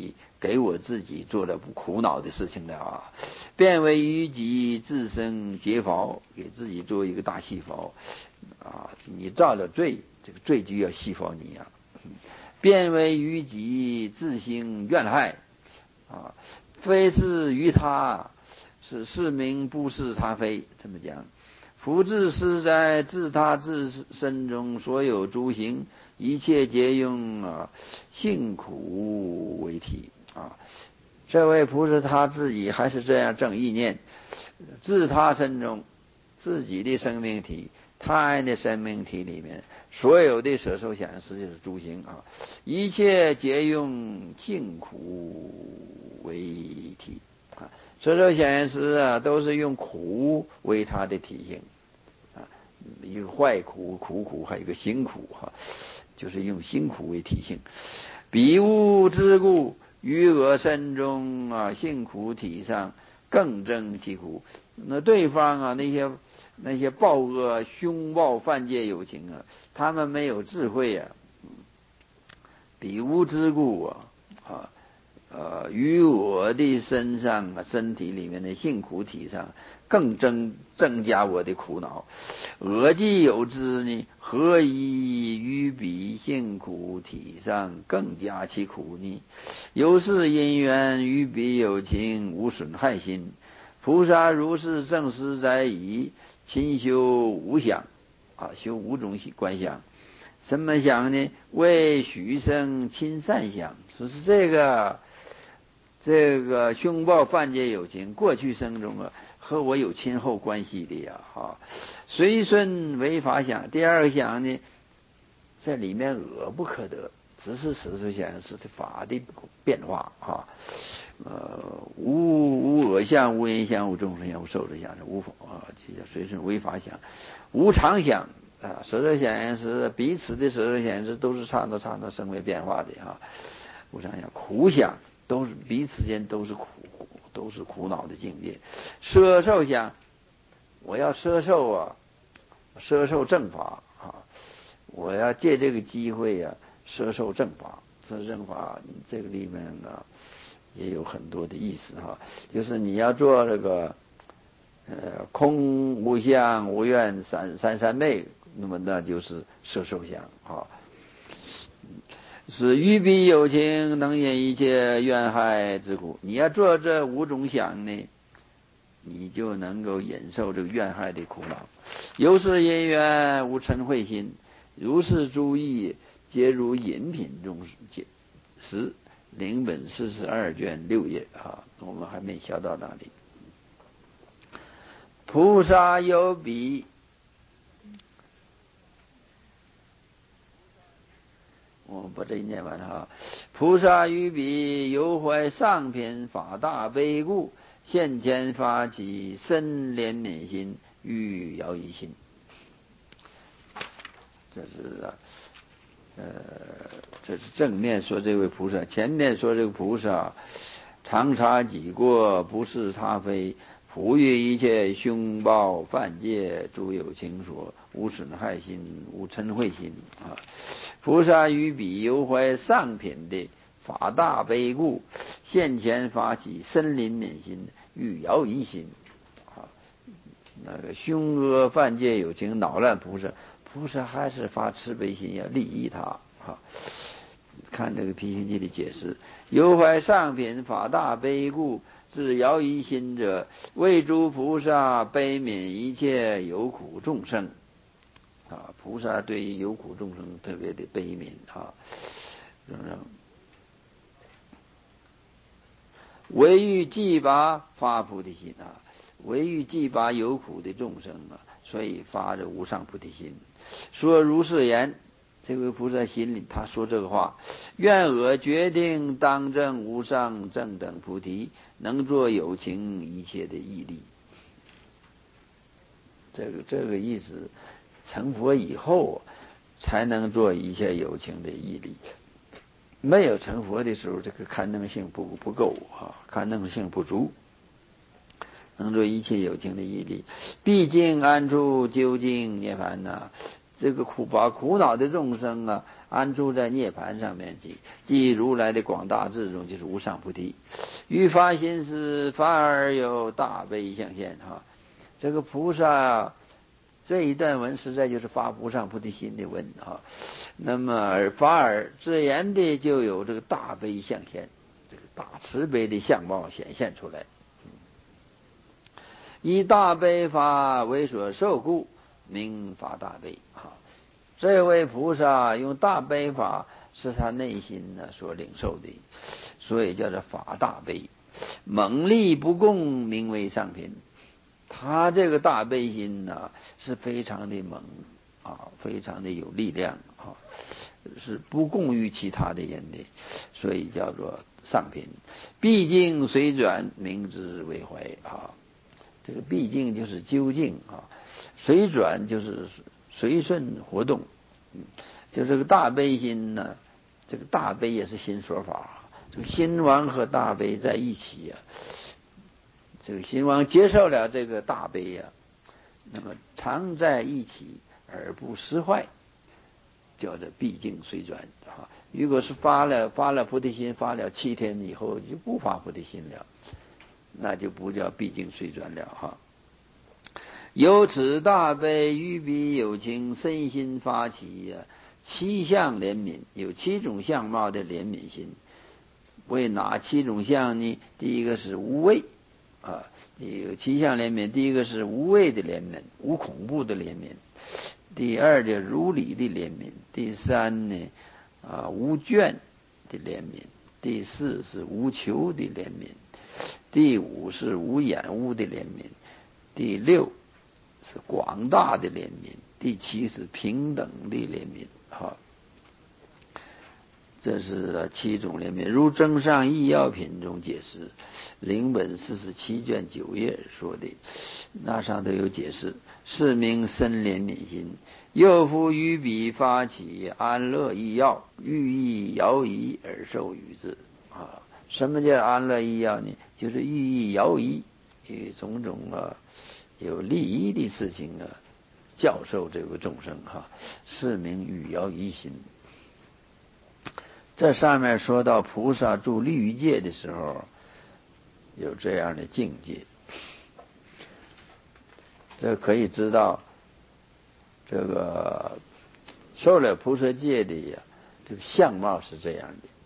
给我自己做了不苦恼的事情了啊。便为于己自生结袍，给自己做一个大细袍啊。你造了罪，这个罪就要细袍你啊。便为于己自行怨害啊，非是于他，是是名不是他非。这么讲，夫自是在自他自身中所有诸行，一切皆用性苦为体啊。这位菩萨他自己还是这样正意念，自他身中自己的生命体，他人的生命体里面所有的舍受想实就是诸行啊，一切皆用性苦为体啊。舍受想实都是用苦为他的体性啊，一个坏苦、苦苦，还有一个辛苦就是用辛苦为体性。彼物之故，于我身中性苦体上更增其苦。那对方那些暴恶凶暴犯戒有情他们没有智慧彼无之故于我的身上身体里面的性苦体上更增加我的苦恼。我既有之呢，何以于彼性苦体上更加其苦呢？由是因缘于彼有情，无损害心。菩萨如是正实在已，勤修无想修五种观想。什么想呢？为许生亲善想，说是这个凶暴犯戒有情，过去生中和我有亲厚关系的随顺为法想。第二个想呢，这里面恶不可得，只是实质想是法的变化无恶相，无因相，无众生相，无受者相，是无否这叫随顺为法想。无常想舍受想是彼此的舍受想是都是差不多生为变化的无常想。苦想都是彼此间都是苦恼的境界。舍受想，我要舍受正法我要借这个机会舍受正法。舍受正法这个里面也有很多的意思就是你要做这个空无相无愿三昧，那么那就是舍受想是于彼有情，能引一切怨害之苦。你要做这五种想呢，你就能够忍受这个怨害的苦恼。由是因缘无嗔恚心，如是诸义皆如饮品中时。领本42卷6页我们还没学到那里。菩萨有彼，我们把这一念完菩萨于彼有怀上品法大悲故，现前发起深怜悯心，欲摇一心。这是正面说这位菩萨，前面说这个菩萨常察己过，不是他非，普于一切凶暴犯戒诸有情所，无损害心，无嗔恚心菩萨于彼有怀上品的法大悲故，现前发起深怜悯心，欲摇一心那个凶恶犯戒有情恼乱菩萨还是发慈悲心，要利益他看这个《毗须记》的解释，有怀上品法大悲故，自摇一心者，为诸菩萨悲悯一切有苦众生菩萨对于有苦众生特别的悲悯唯欲济拔发菩提心唯欲济拔有苦的众生所以发着无上菩提心。说如是言，这位菩萨心里他说这个话，愿我决定当证无上正等菩提，能做有情一切的义力。这个意思，成佛以后才能做一切有情的义力。没有成佛的时候，这个堪能性不够堪能性不足，能做一切有情的义力。毕竟安处究竟涅槃这个把苦恼的众生啊安住在涅槃上面去，即如来的广大智中，就是无上菩提。欲发心思，反而有大悲相现哈。这个菩萨这一段文实在就是发无上菩提心的文哈。那么反而自然的就有这个大悲相现，这个大慈悲的相貌显现出来。以大悲法为所受故，名发大悲哈。这位菩萨用大悲法是他内心呢所领受的，所以叫做发大悲。猛力不共，名为上品。他这个大悲心呢是非常的猛啊，非常的有力量啊，是不共于其他的人的，所以叫做上品。毕竟随转，名之为怀啊。这个毕竟就是究竟啊，随转就是随顺活动，就这个大悲心呢，这个大悲也是心说法，这个心王和大悲在一起呀，这个心王接受了这个大悲呀，那么常在一起而不失坏，叫做毕竟随转啊。如果是发了菩提心，发了7天以后就不发菩提心了，那就不叫毕竟随转了哈。由此大悲于彼有情身心发起7相怜悯，有7种相貌的怜悯心。为哪7种相呢？第一个是无畏啊，有7相怜悯，第一个是无畏的怜悯，无恐怖的怜悯。第二就如理的怜悯，第三呢无倦的怜悯，第4是无求的怜悯，第5是无染污的怜悯，第6是广大的怜悯，第7是平等的怜悯哈。这是7种怜悯，如增上义要品中解释，灵本47卷9页说的，那上头有解释。是名深怜悯心，又复于彼发起安乐义要，寓意摇仪而受与之啊。什么叫安乐义要呢？就是寓意摇仪，与种种有利益的事情教授这个众生哈，是名与摇仪心。这上面说到菩萨住利欲界的时候，有这样的境界，这可以知道，这个受了菩萨戒的这个相貌是这样的。